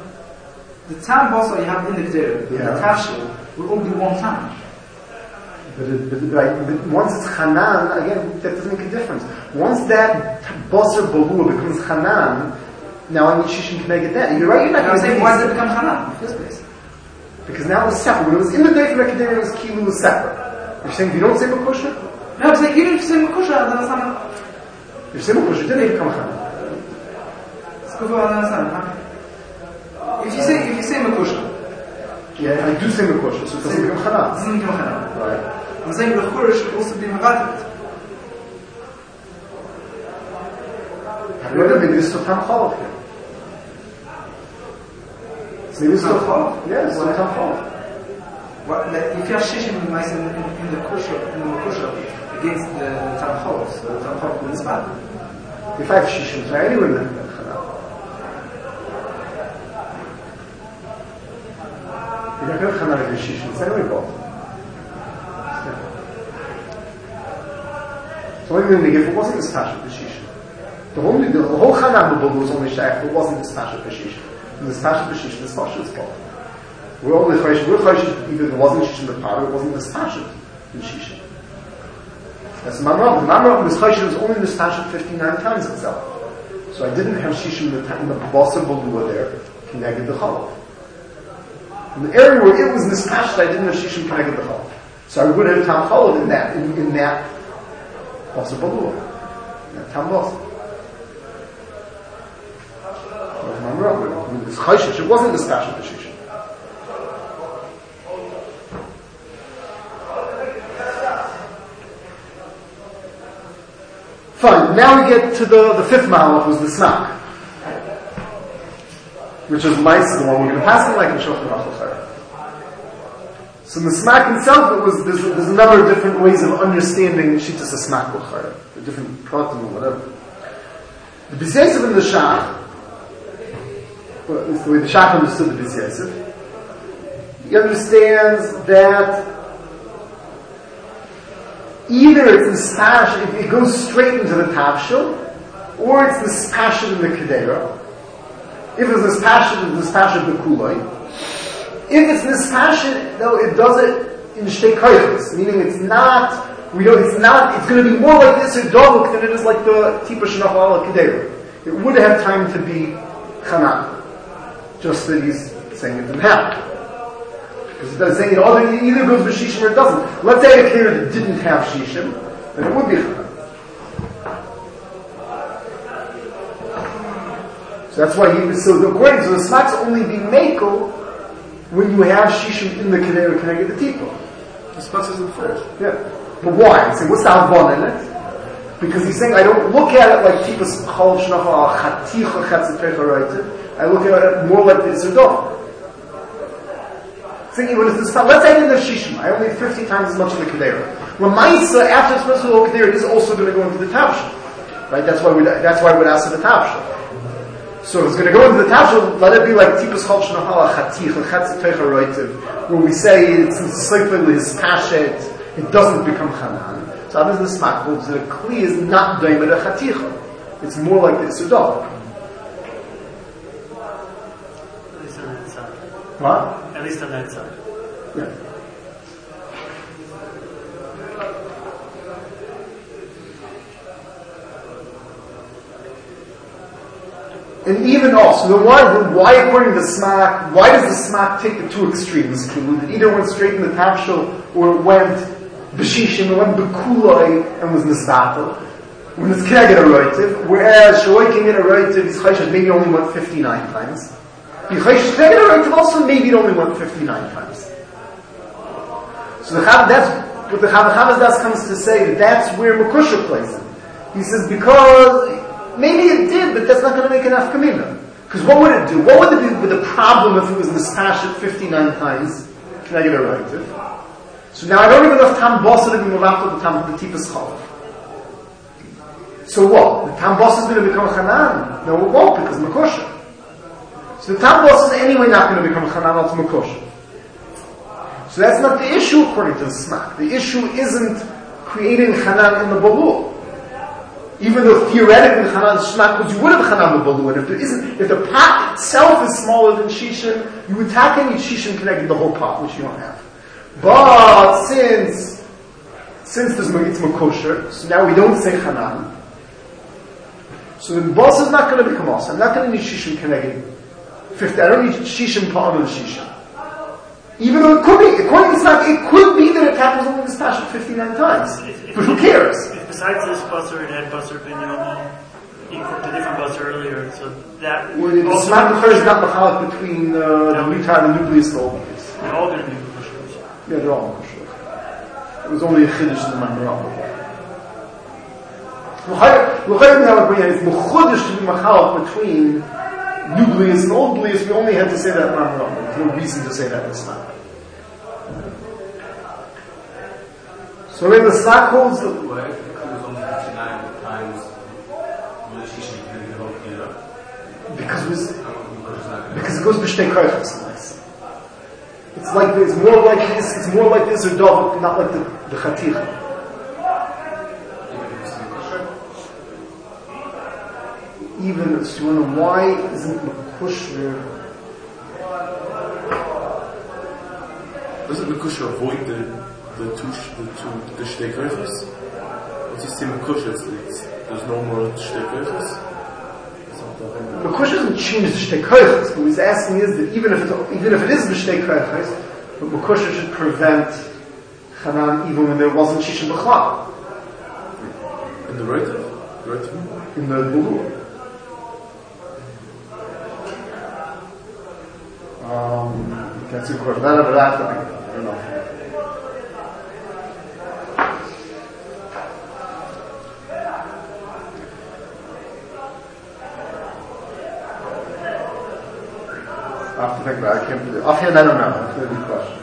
The time boss that you have in the Kedera, Yeah. the Tasha, will all be one time. But, it, but, right, but once it's Hanan, again, that doesn't make a difference. Once that Basar Balua becomes Hanan, now I need Shishim Keneged that. You're right, you're not I'm saying, why did it going become Hanan in the first place? because now it was separate. When it was in the day from the Kedera, it was Kilu was separate. You're saying if you don't say Makusha? No, I'm saying, even if you say Makusha, I don't understand. If you say Makusha, it didn't become Hanan. Let's go for I don't understand. If you say, if you say Makusha, Yeah, I do say Makusha, so it doesn't become it Hanan. doesn't become Hanan. Right. I'm saying the Chura should also be Magatit. However, maybe this is Tam Cholov here. Maybe it's Tam still Cholov? Yes, it's Tam Cholov. What, like, if you have Shishim in, in, in the Kusha, in the Makusha, against the Tam Cholov, so the Tam Cholov is bad. If I have Shishim, so I anyway in Hanan. You're not going to Hanan with Shishim, it's anyway both. So what do you mean if it wasn't this Tasha B'Shishim? The whole, the whole Hanan B'Bul was only Shaykh, but it wasn't this Tasha B'Shishim. And this Tasha B'Shishim, this Tasha is called. We're only Chaysh, we're Chaysh, even if it wasn't Shishim the Parah, it wasn't this Tasha B'Shishim. That's the Mamrav. The Mamrav was Chaysh, was only this Tasha fifty-nine times itself. So I didn't have Shishim in the, in the Basa B'Lua there, connected the Chalav. In the area where it was this Tasha, I didn't have Shishim connected the Chalav. So I would have Tam Chalav in that, in, in that Basa Balua. Yeah, Tam Basa. It's Chayshish. It wasn't the Stasha B'Shisha. Fine. Now we get to the, the fifth Malach, was the Snak. Which is Mice, the one we're going to pass it like in Shulchan Aruch LaChara. So in the Smak itself, it was, there's, there's a number of different ways of understanding Shittas HaSmak LaChara. The different pratim or whatever. The B'Yosef in the Shach, well, at least the way the Shach understood the B'Yosef, he understands that either it's the stash, it, it goes straight into the Tavshil, or it's the spashit in the Kedera. If it's the spashit, it's the spashit in the Kulai. If it's the spashit, though, it does it in Shtei Koiches, meaning it's not, we know it's not, it's going to be more like this in Dovuk than it is like the Tipa Shnach Ala Kedera. It would have time to be Chanan. Just that he's saying it didn't happen. Because it doesn't say it either goes with Shishim or it doesn't. Let's say a Kedera that didn't have Shishim, then it would be Chanan. So that's why he was, so according to the Smaks only be Mekel when you have Shishim in the Kedera connected to Tipa. The Smaks isn't first. Yeah. But why? He's saying, what's the Havon in it? Because he's saying, I don't look at it like Tipa's Chol Shnacha Chaticha Chatzipecha Reite. I look at it more like the Isudov. Thinking, when it's this, let's say in the Shishim, I only have fifty times as much of the Kedera. Ramaisa, after it's supposed to go Kedera, it is also going to go into the Tavshil. Right? That's why we, that's why we'd ask for the Tavshil. So if it's going to go into the Tavshil, let it be like Tipa's Chol Shnacha Chaticha Chatzipecha Reite, where we say it's in Seifel, his Pashet, it doesn't become Chanan. So how does the Smak holds that a Kli is not Daimed a Chaticha? It's more like the Isudov. At least on that side. What? At least on that side. Yeah. And even also, then why, why according to the Smak, why does the Smak take the two extremes? It either went straight in the Tavshil, or it went B'Shishim, it went B'Kulai, and was Nisbatel. When it's Keneged a Roitiv, whereas Shaloi Keneged a Roitiv, his Chayshat maybe only went fifty-nine times. The Chayshat Keneged a Roitiv also maybe it only went fifty-nine times. So the Chav, that's what the Chav Das comes to say, that that's where Makusha plays in. He says, because maybe it did, but that's not going to make enough kamina. Because what would it do? What would it be with the problem if it was Nistashit fifty-nine times? Can I get a relative? So now I don't have enough Tam Bossa to be Mavato the Tam the Tipas Chalav. So what? The Tam Bossa is going to become Chanan? No, it won't, because Makusha. So the Tam Bossa is anyway not going to become Chanan, it's Makusha. So that's not the issue according to the Smak. The issue isn't creating Chanan in the Balur. Even though theoretically Chanan is Shmak, because you would have Chanan the Balur, and if there isn't, if the pot itself is smaller than Shishin, you would tack any Shishin connected the whole pot, which you don't have. But since since there's it's makosher, so now we don't say chanan. So the boss is not going to become us. I'm not going to need shishim keneged fifty. I don't need shishim pa'an on shishim. Even though it could be, according to Tznak, it could be that it happens only this passion fifty-nine times. If, if, but who cares? If besides this basar, it had basar ben yomo, he cooked a different basar earlier, so that... Well, the Tznak B'char is not mechalek between uh, the mutar and the nucleus and the oblius. They're all going to be mekushers. Yeah, they're all mekushers. It was only a chiddush in the Maimon. L'chayim now agree it's mechudesh to be mechalek between nucleus and oblius. We only had to say that in Maimon. There's no reason to say that in Tznak. So when the Tznak holds the... Why? Because there's only fifty-nine times when Shishim can get over here. Because it was... Because it goes b'shtei koichos. It's like this, it's more like this, it's more like this or dovuk, not like the, the chaticha. Even, so you wonder why isn't Mekushner... Doesn't Mekushner avoid the the two the two the shtei koichos? Once you say Mekushner, it's, it's there's no more shtei koichos. Mekushner doesn't change the shtei koichos. What he's asking is that even if it's, even if it is the shtei koichos, but Mekushner should prevent Chanan even when there wasn't Shishim B'chlal. In the Roitiv? Roitiv? In the Bulur. Um, that's a question. That or that, I don't know. I have to think about it. I can't believe it. Offhand, I don't know. That's a good question.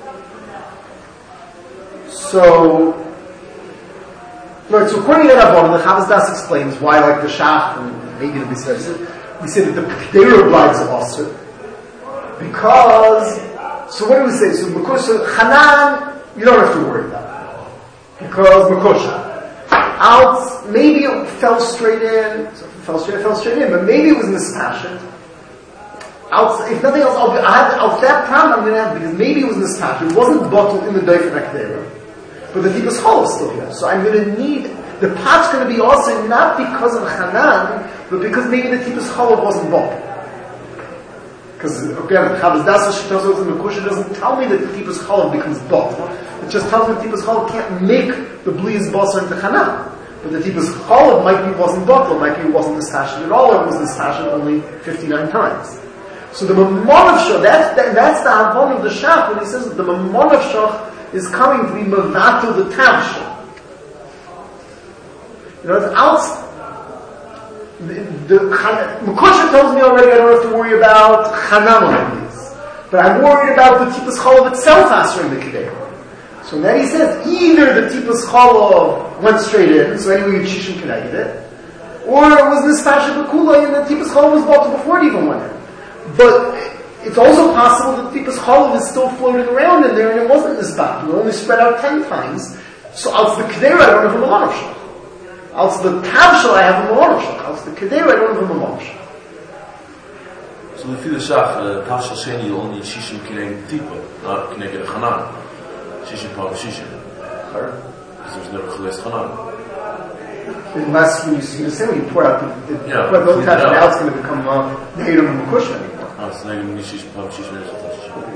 So, right, so according to Rabbanan, the Chavaz Das explains why, like the Shach and maybe the Bisar, we say that the Kedera brides of Asr. Because, so what do we say? So, Mekosha, Chanan, you don't have to worry about it. Because Mekosha. Out, maybe it fell straight in, so if it fell straight, it fell straight in, but maybe it was mispassioned. Out, if nothing else, I'll, I have, I'll, that problem I'm going to have, because maybe it was mispassioned. It wasn't bottled in the Doifen HaKedera. But the Tikkun Chol is still here. So I'm going to need, the pot's going to be also not because of Chanan, but because maybe the Tikkun Chol wasn't bottled. Because, again, Chavaz Das tells us in the Kusha doesn't tell me that the Tippus Chalav becomes bottled. It just tells me that the Tippus Chalav can't make the Blias Basar into Chanan. But the Tippus Chalav might be wasn't bottled, might be wasn't Nistashid at all, or it was Nistashid only fifty-nine times. So the Mamon of Shach, that's, that, that's the Havon of the Shach, when he says that the Mamon of Shach is coming to be Mavato the Tavshah. You know, it's outside. The, the Mekosha tells me already I don't have to worry about Chanan on these. But I'm worried about the Tippus Chalav itself answering the Kedera. So then he says, either the Tippus Chalav went straight in, so anyway Shishim connected it, or it was Nistashid B'Kula and the Tippus Chalav was bought before it even went in. But it's also possible that the Tippus Chalav is still floating around in there and it wasn't Nisbat. It only spread out ten times. So out the Kedera I don't have a Malanav Shach. Als the Tavshel I have a Malanav. Als the Kedera I don't have a Malanav. So the Fila Shach, Tavshel Sheni, you only need Shishim Kineg Tipa, not Kineg Chanan. Shishim Pav Shishim. Because there's never Chales Chanan. Unless when you see the same, when you pour out the, the yeah, pour those Tavshel, now it's going to become uh, Nehidim and Mekushah anymore. Ah, so now you need Shishim Pav Shishim and Shishim.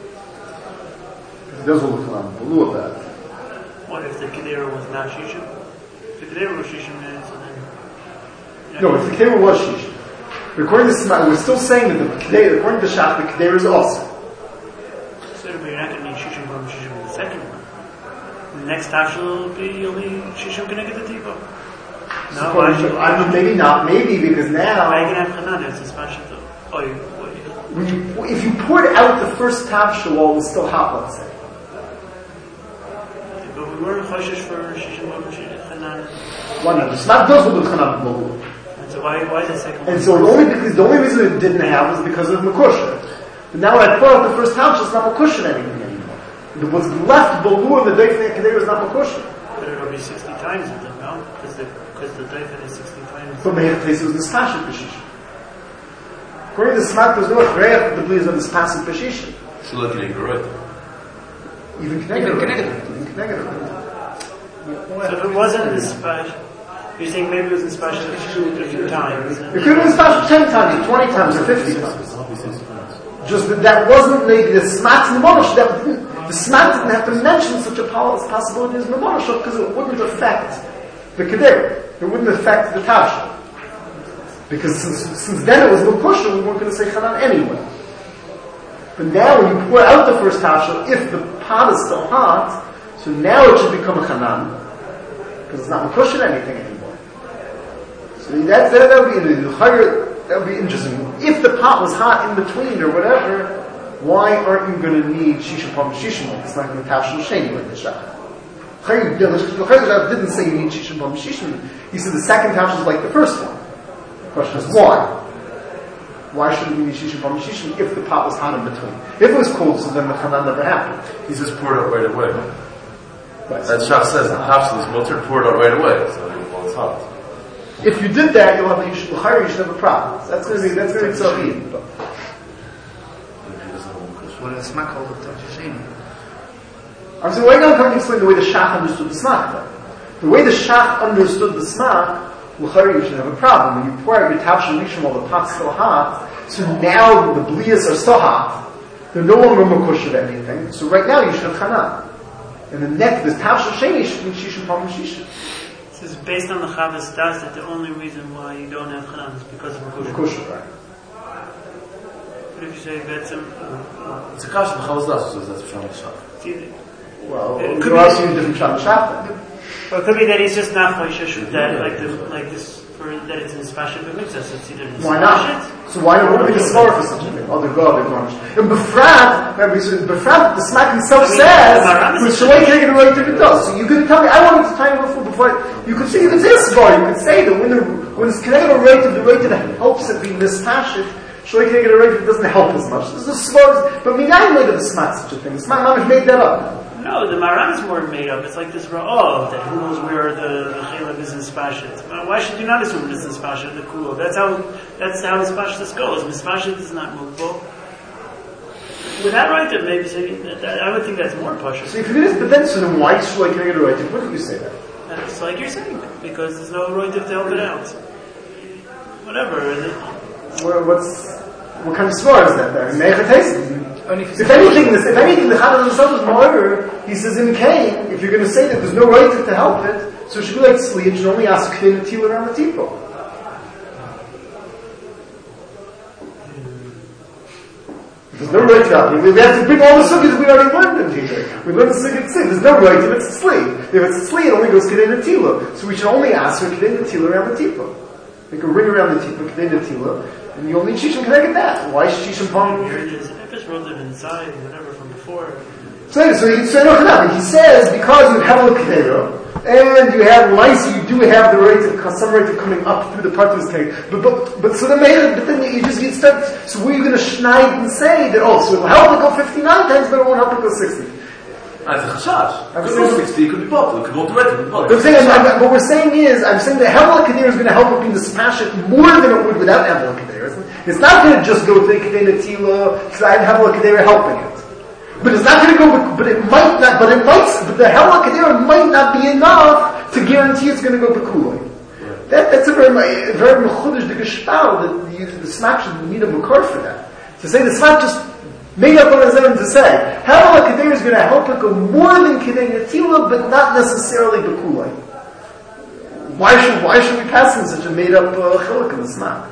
It does look on Bulu about it. What if the Kedera was not Shishim? If the Kedera was Shishim, then so then... Yeah. No, if the Kedera was Shishim. But according to Smart, we're still saying that the Kedera, according to Shach, the Kedera is also. So you're not going to need Shishim from Shishim in the second one. The next Tavshel will be only Shishim connected to Tipa. No, so why should, I mean, maybe not, maybe because now... I can have Chanan, it's a special though. Oh, you, what, you when you, if you poured out the first Tavshel while it was still hot, let's say. But we weren't choshesh for Shishim Baruch Chanan. Why not? The Smart does with Chanan B'Balu. And so why, why is the second one? And so only because, the only reason it didn't have was because of Mekushah. But now when I pour out the first Tavshel, it's not Mekushah anything anymore. What's left, Balu and the Deifen Kedera is not Mekushah. But it'll be sixty times with them, no? Because the, because the Deifen is sixty times. But Mehech Tesi was Nispashit B'Shishim. According to Smart, there's no Achreyach that the Bli is on Nispashit B'Shishim. Shula Kineg Roitiv. Even connected. Even connected. Even connected. So if it wasn't in special, you're saying maybe it was in special a few times. It could have been special ten times, or twenty times, or fifty times. Just that that wasn't maybe the smat in the monosh. That the smat didn't have to mention such a possibility as in the monosh because it wouldn't affect the kedera. It wouldn't affect the tasha. Because since, since then it was Mukusha, we weren't going to say Chanan anyway. But now when you pour out the first tasha, if the pot is still hot, so now it should become a Chanan. Because it's not Mukusha anything anymore. So that, that, that would be that would be interesting. If the pot was hot in between or whatever, why aren't you going to need Shisha Pam Shishim? It's not going to Tashel Sheni like the Shach. The Chayyim didn't say you need Shisha Pam Shishim. He said the second tasha is like the first one. The question is why? Why shouldn't we need Shisha Pam Shishim if the pot was hot in between? If it was cold, so then the Chanan never happened. He just poured out right away. Right. That Shach says the Hafshel is mutter poured out right away, so well, it's hot. If you did that, you'll have you should, you should have a problem. So that's going to be that's going to be tzariyim. What is smack called the Tashishini? I'm saying right now I'm trying to explain the way the Shach understood the smak. Though. The way the Shach understood the smak, l'chari you should have a problem. When you pour out your tavshel rishon while the pot's still hot, so now the bliyas are still hot. They're no longer makush of anything. So right now you should have chanan. And the neck, the tavshel sheni should be shishim pam shishim. This is based on the Chavas Das that the only reason why you don't have Chanan is because of Makusha. Makusha, right. But if you say Betzim, uh, it's a kash of the Chavas Das, so that's Pshat Shach. Well, it it could could also use different Pshat Shach. Well, it could be that he's just not Chayshish, that like the, like this, for, that it's in Spashit B'mitzvah, so it's either in Why not? So why not make a score for such a thing? Oh, they're God, they're garnished. And Befrat, remember, so Befrat, the smack himself I mean, says, with Shalai Kegel right to the dust. So you could tell me, I wanted to tell you before, before, you could say, you could say a score, you could say that when the, when it's connected to right of the right that helps it be mispashed, Shalai Kegel right it doesn't help as much. This is a score, but Minai made of the smack such a thing. The smack mamish made that up. No, the Maran is more made up. It's like this Ra'ov, that who knows where the, the Chalev is in Spashit. Why should you not assume it's in Spashit, the Kulo? That's how, that's how Spashit goes. Mispashit is not movable. With that right, that maybe say, that, that, I would think that's more Pasha. So if it is, but then, so then why should I get it right? Wouldn't you say that? It's like you're saying, because there's no roitiv to help it out. Whatever. Well, what's, what kind of svar is that there? If anything, if anything, the Chazal himself is more. He says in Cain, if you're going to say that there's no right to help it, so it should be like Tzli, it should only ask K'nei Netil around the Tipo. There's no right to help it. We have to bring all the sugyas we already learned in here. We learned the sugyas Tzli. There's no right if it's Tzli. If it's Tzli, it only goes K'nei Netil. So we should only ask for K'nei Netil around the Tipo. Make a ring around the Tipo, K'nei Netil, and you only Shishim can I get that. Why Shishim Pong? If it's rolled inside, whatever, from before. So, so, he, so no, he says because you have a Kedera, and you have Lysi, you do have the right of some right of coming up through the part of his tank. But but but so the mayor, but then you just get stuck. So we're going to schneid and say that oh, so it'll help it go fifty-nine times, but it won't help it go sixty. That's a chashash. It could go sixty, it could be bottle, it could go directly. What we're saying is, I'm saying that Hevel HaKedera is going to help it be the smash it more than it would without Hevel HaKedera. It's not going to just go to the Kedei Netila because I have Hevel HaKedera helping it. But it's not going to go, but it might not, but it might, but the Hevel HaKedera might not be enough to guarantee it's going to go Bekuloi. Yeah. That, that's a very, very mechudesh the geshtal that the, the smack should need a makar for that. To say the smack just made up on his own to say, Hevel HaKedera is going to help it go more than Kedei Netila, but not necessarily Bekuloi. Why should, why should we pass in such a made up uh, chiluk in the smack?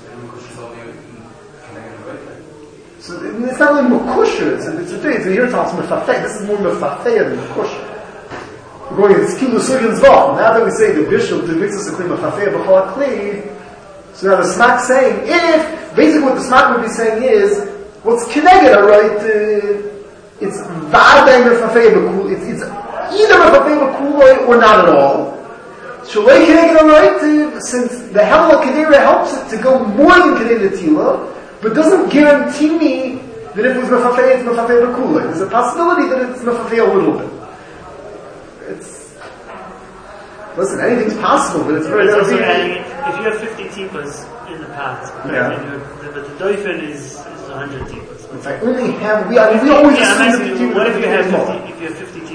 So it's not only Mekusha, it's a, it's a, it's a here it's also Mefafeh. This is more Mefafeh than Mekusha. We're going to Skilu Sugin's Vav. Now that we say the bishop to mix us a Kli Mefafeh B'chol HaKli, so now the Smak saying, if, basically what the Smak would be saying is, what's Keneged, alright, uh, it's V'adai Mefafeh B'kul, it's, it's either Mefafeh B'kuloi or not at all. Shalei Keneged, alright, uh, since the Hevel HaKedera helps it to go more than Kedei Netila, but doesn't guarantee me that if it was Mefafeh, it's Mefafeh B'kulei. There's a possibility that it's Mefafeh a little bit. It's, listen, anything's possible, but it's very, it's very, adding, if you have fifty tipas in the pot, yeah. and but the doifen is, is one hundred tipas. If I only have, we, I mean, we always yeah, assume asking, that what if you have fifty, fifty, if you have fifty tipas in the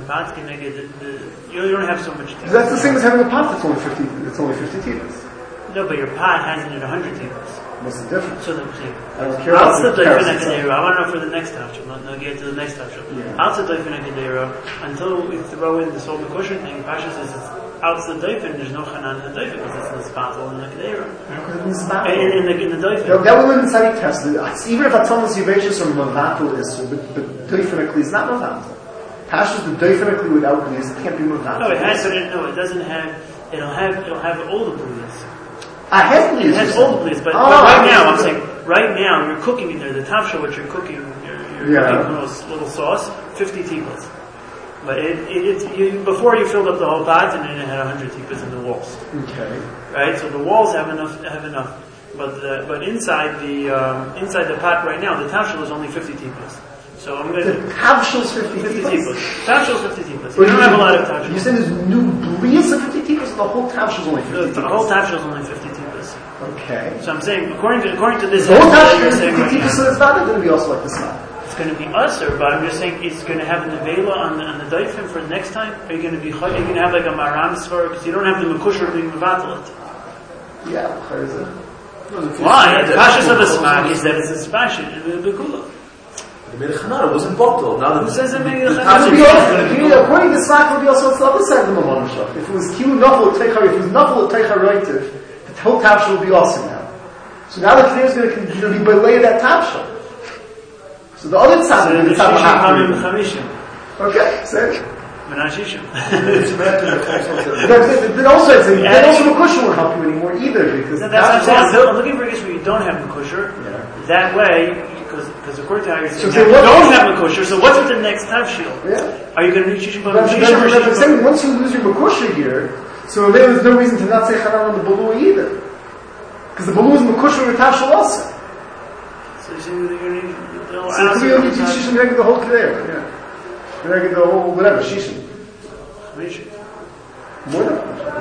pot can I get the, the you don't have so much tipas. That's the same as having a pot that's only fifty. It's only fifty tipas. No, but your pot has in it a hundred tipas. What's the difference? So the thing. I don't care about the comparison. I want to know for the next tafshil. Not not get to the next tafshil. Yeah. Outside doifin kedera until we throw in this whole kosher thing. Pasha says it's outside doifin. There's no chanan in the doifin because it's in the spatel in the kedera. In, in the in the doifin. No, that will inside test. Even if Atomas Yevashis or Mavatul is, but but doifinically is not Mavatul. Pasha the doifinically without glees it can't be Mavatul. No, it has. But it, no, it doesn't have. It'll have. It'll have all the glees. I have It has all the glees, but, oh, but right now I'm saying right now you're cooking in there the tafsha what you're cooking. You're, you're yeah. cooking little, little sauce, fifty tipas. But it, it, it you, before you filled up the whole pot and then it had a hundred tipas in the walls. Okay. Right, so the walls have enough. Have enough, but the, but inside the um, inside the pot right now the tafshil is only fifty tipas. So I'm going to the tafshil is fifty tipas. Tafshil is fifty tipas. You don't have a lot of tafshil. You said there's new blias of fifty tipas, and the whole tafshil is only fifty the, tipas. the whole tafshil is only fifty tipas. Okay. So I'm saying, according to according to this, the whole tafshil you're is saying fifty right tipas, now, so it's not going to be also like this now. it's going to be usher, but I'm just saying it's going to have an avela on the on the daifim for the next time. Are you going to be? Are you going to have like a maram svar because you don't have the mekusher being mevatalit? Yeah. How is it? Why? The pashas of a smak is that it's a spashit in the bekula. The Melech Hanan wasn't bottled. Now Who the says that maybe It would be also, according to Smak, it would be also on the other side of the Mamon Shach. If it was Kilu Nafel Teichar, if it was Nafel Teichar Reitiv, the whole Tavshel would be awesome now. So now the Kedera is going to continue to be below that Tavshel. So the other side So would be the the Tavshel shishim hamim half. b'chamishim. Okay, so. Menashishim. Then also, it's then also Mekusha won't help you anymore either, because That's what I'm saying. I'm built- I'm looking for a case where you don't have mekusher. Yeah. That way, because because according to how you're saying, So now, say you what- don't have mekusher. So what's with the next tafshil? Yeah. Are you going to need shishim But I'm b'chamishim or I'm shishim? saying, once you lose your Mekusha here, so there is no reason to not say Chanal on the Balu either. Because the Balu is Mekusha with Tavshel also. So you're saying that you're going to need the So we only teach Shishim Regel the whole Kedera, yeah. Regel the whole, whatever, Shishim. Chamishim. More than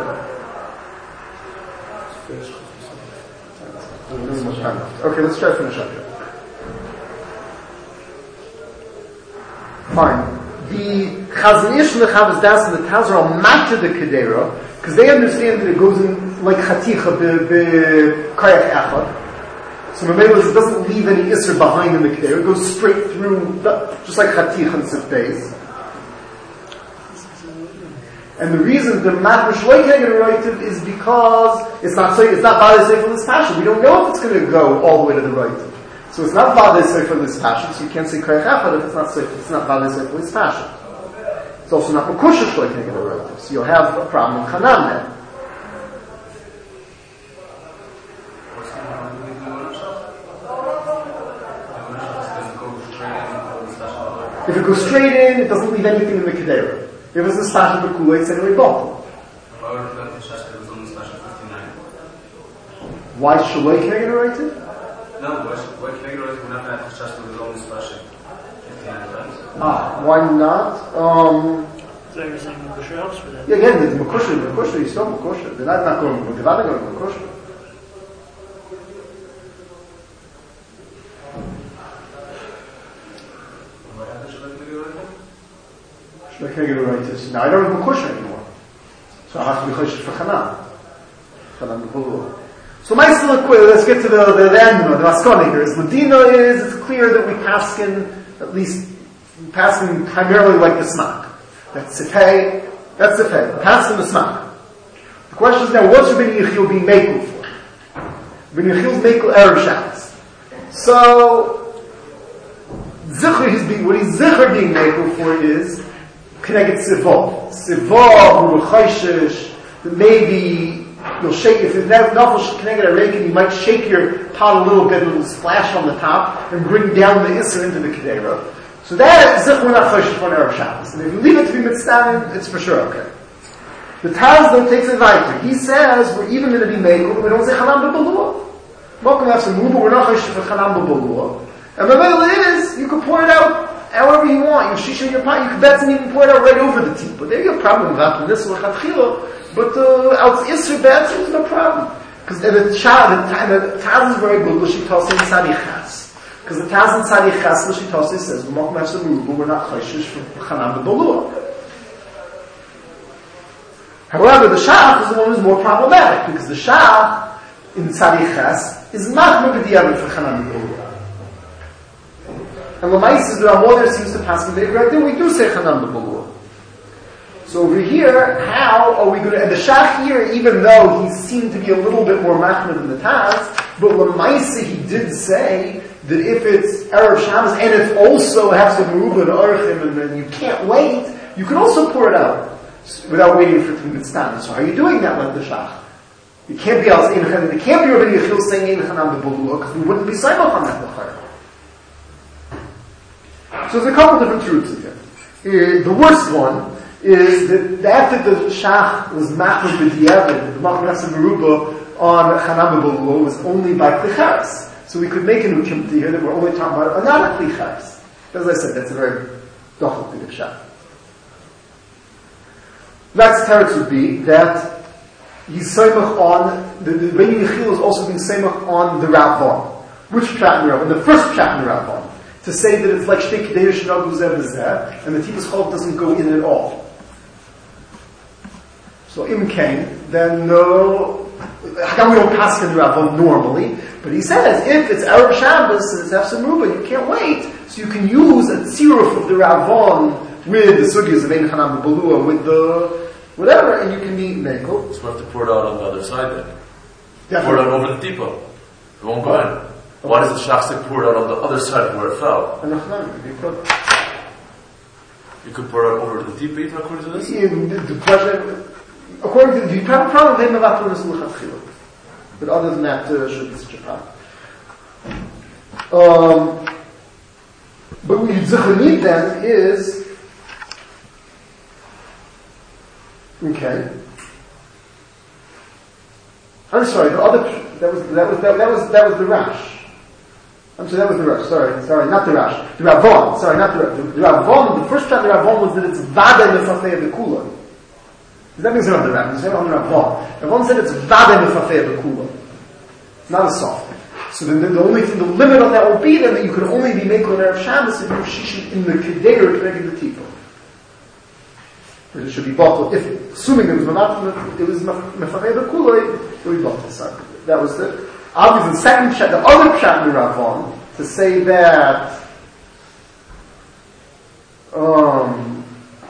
Okay, let's try to finish up here. Fine. The Chazon Ish and the Chavos Das and the Taz are all matter the Kedera, because they understand that it goes in like Chaticha, the Kayach Echad. So Mamela doesn't leave any Isser behind in the Kedera, it goes straight through, just like Chaticha and Sif Beis. And the reason the Machmash Loikeged is because it's not so, it's not Vada Sefer this passion. We don't know if it's going to go all the way to the right. So it's not Vada Sefer this passion, so you can't say Koyach Echad if it's not Sefer, it's not Vada Sefer this passion. It's also not Mekusha Loikeged, so you'll have a problem in Chanan then. If it goes straight in, it doesn't leave anything in the Kedera. If it's a special Bekula, it's anyway bottle. Why Shaloi Keneged rated? No, why Keneged rated? We're not going to have Chashash with only special fifty-nine times. Ah, why not? Um, So you're saying mekusher helps for that? yeah, again, the Mekusha, the Mekusha, you still Mekusha. They're not, not going to Mekusha, they're going to Mekusha. Shaloi Keneged rated. Now I don't have Mekusha anymore. So I have to be Choshesh for Chanan. Chanan Bekula. So my still quick, let's get to the, the, the end, the Maskoni here. Is Medina is, it's clear that we paskin, at least, paskin primarily like the smak. That's Sifei, that's Sifei, paskin the smak. The question is now, what's Rabbi Yechiel being makel for? Rabbi Yechiel's makel Erev Shabbos. So, Zichur is being, what he's Zichur being makel for is, Keneged Sivov. Sivov, Ruchayshish, that maybe, you'll shake, if it's not connected at Reagan, you might shake your pot a little bit, it'll splash on the top, and bring down the Isser into the Kedera. So that is Zichur not Choshesh for an Erev Shabbos. And if you leave it to be Mitzvah, it's for sure okay. The Taz though takes it weiter. He says, we're even going to be Mekel, we don't say Chanam B'Balua. Welcome to have some move, but we're not Choshesh for Chanam B'Balua. And the middle is, you can pour it out however you want. You shish in your pot, you can bet and even pour it out right over the tea. But there you have a problem with this or Chatchilo. But uh, out Isser bad, there's no problem. Because the Taz, the Taz is very good, L'shitose in Sadichas. Because the Taz in Sadichas, L'shitose says, we're not Choshesh for Chanam B'Balua. However, the shach is the one who's more problematic, because the shach in Tzadi Ches is machmir b'diavad for Chanan B'Bulua. And L'maisa, the Ramah there seems to pass in the Ibrahim, then we do say Chanan B'Bulua. So over here, how are we going to, and the shach here, even though he seemed to be a little bit more machmir than the Taz, but L'maisa he did say that if it's Erev Shabbos, and it also has a Meruba and Archim, and then you can't wait, you can also pour it out without waiting for it to be mitzvah. So how are you doing that like the shach? It can't be else. It can't be Rabbi Yechil saying Ein Chanam B'Bulua, because we wouldn't be Saimach on that L'chayr. So there's a couple different truths here. Uh, the worst one is that after the shach was machmir b'diavad, the machmir nasa meruba on Chanam B'Bulua was only by klicharis. So we could make a new kimti here that we're only talking about another klicharis. As I said, that's a very dochel thing of shach. Next teretz would be that he's seimach on, the, the Rebbeinu Yechil is also being seimach on the Ravon. Which pshat in the Ravon? The first pshat in the Ravon. To say that it's like Shtei Kedei Shnagu Zeh V'Zeh, and the Tipas Chol doesn't go in at all. So Im Kain, then no, how we don't pass in the Ravon normally, but he says, if it's Erev Shabbos and it's Efsem Ruba, you can't wait, so you can use a tziruf of the Ravon with the sugyas of Ein Chanam B'Bulua, with the whatever, and you can be mekel. So we have to pour it out on the other side then. Definitely. Pour it out over the tipa. It won't go in. Why does the shach say pour it out on the other side where it fell? You could pour it out over the tipa even according to this? In the, the question, according to the, you have a problem with Mevatel Nesulah Chachila. But other than that, uh, should be such a problem. Um, but what you need then is, okay. I'm sorry. The other that was that was that, that was that was the Rash. I'm sorry, that was the Rash. Sorry, sorry, not the Rash. The Ravon. Sorry, not the Rash. The, the Ravon. The first chapter of the Ravon was that it's Vada Mefafei Bekula. That means not the Rash. It's not on the Ravon. Ravon said it's Vada Mefafei Bekula. It's not a soft. So then the, the only thing, the limit on that will be then that you could only be making on Erev Shabbos if you were shishim in the Kedei connecting the Tipa. It should be bottled. If, assuming it was Manat, it was Mefafei Bekula, it would be bottled. So that was the, obviously the second chat, the other chat in the Ravon, to say that, um,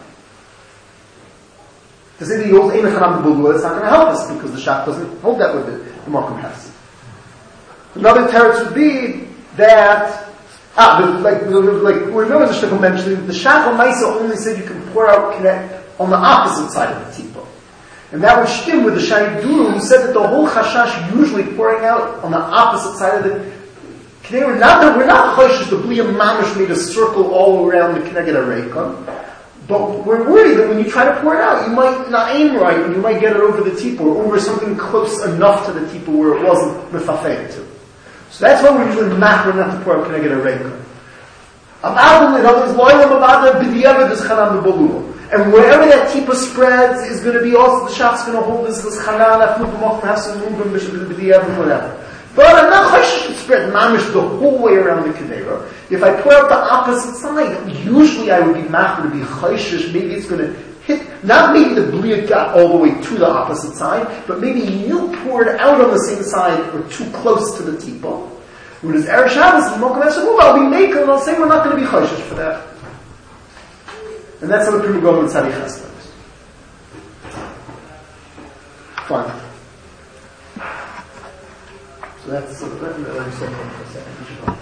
to say that you hold Ein Chanam B'Bulua, it's not going to help us because the Shach doesn't hold that with it. The Markham has. Another teretz would be that, ah, the, like, like, we remember the Shach mentioned, the Shach Maisa only said you can pour out connect on the opposite side of the Tipa. And that would stem with the Shai Duru, who said that the whole Chashash usually pouring out on the opposite side of the Knei. Not that we're not choshesh, the Bliyam Mamish made a circle all around the Kneged HaReikon. But we're worried that when you try to pour it out, you might not aim right, and you might get it over the Tipa, or over something close enough to the Tipa where it wasn't Mefafei to. So that's why we're usually macro not to pour out Kneged HaReikon. Abadam, in other words, Loyal Abadam, B'diavad is Chanam B'Bulua. And wherever that tipa spreads is going to be also, the shach's going to hold this, this chanan, afnuk, perhaps a move, and whatever. But I'm not choshesh to spread mamish the whole way around the kedera. If I pour out the opposite side, usually I would be machmer to be choshesh, maybe it's going to hit, not maybe the bliyat got all the way to the opposite side, but maybe you poured out on the same side or too close to the tipa. When it's Erev Shabbos, I'll be making, and I'll say we're not going to be choshesh for that. And that's how the Pri Megadim Tzadi Ches goes. Fine. So that's, so let me stop for a second.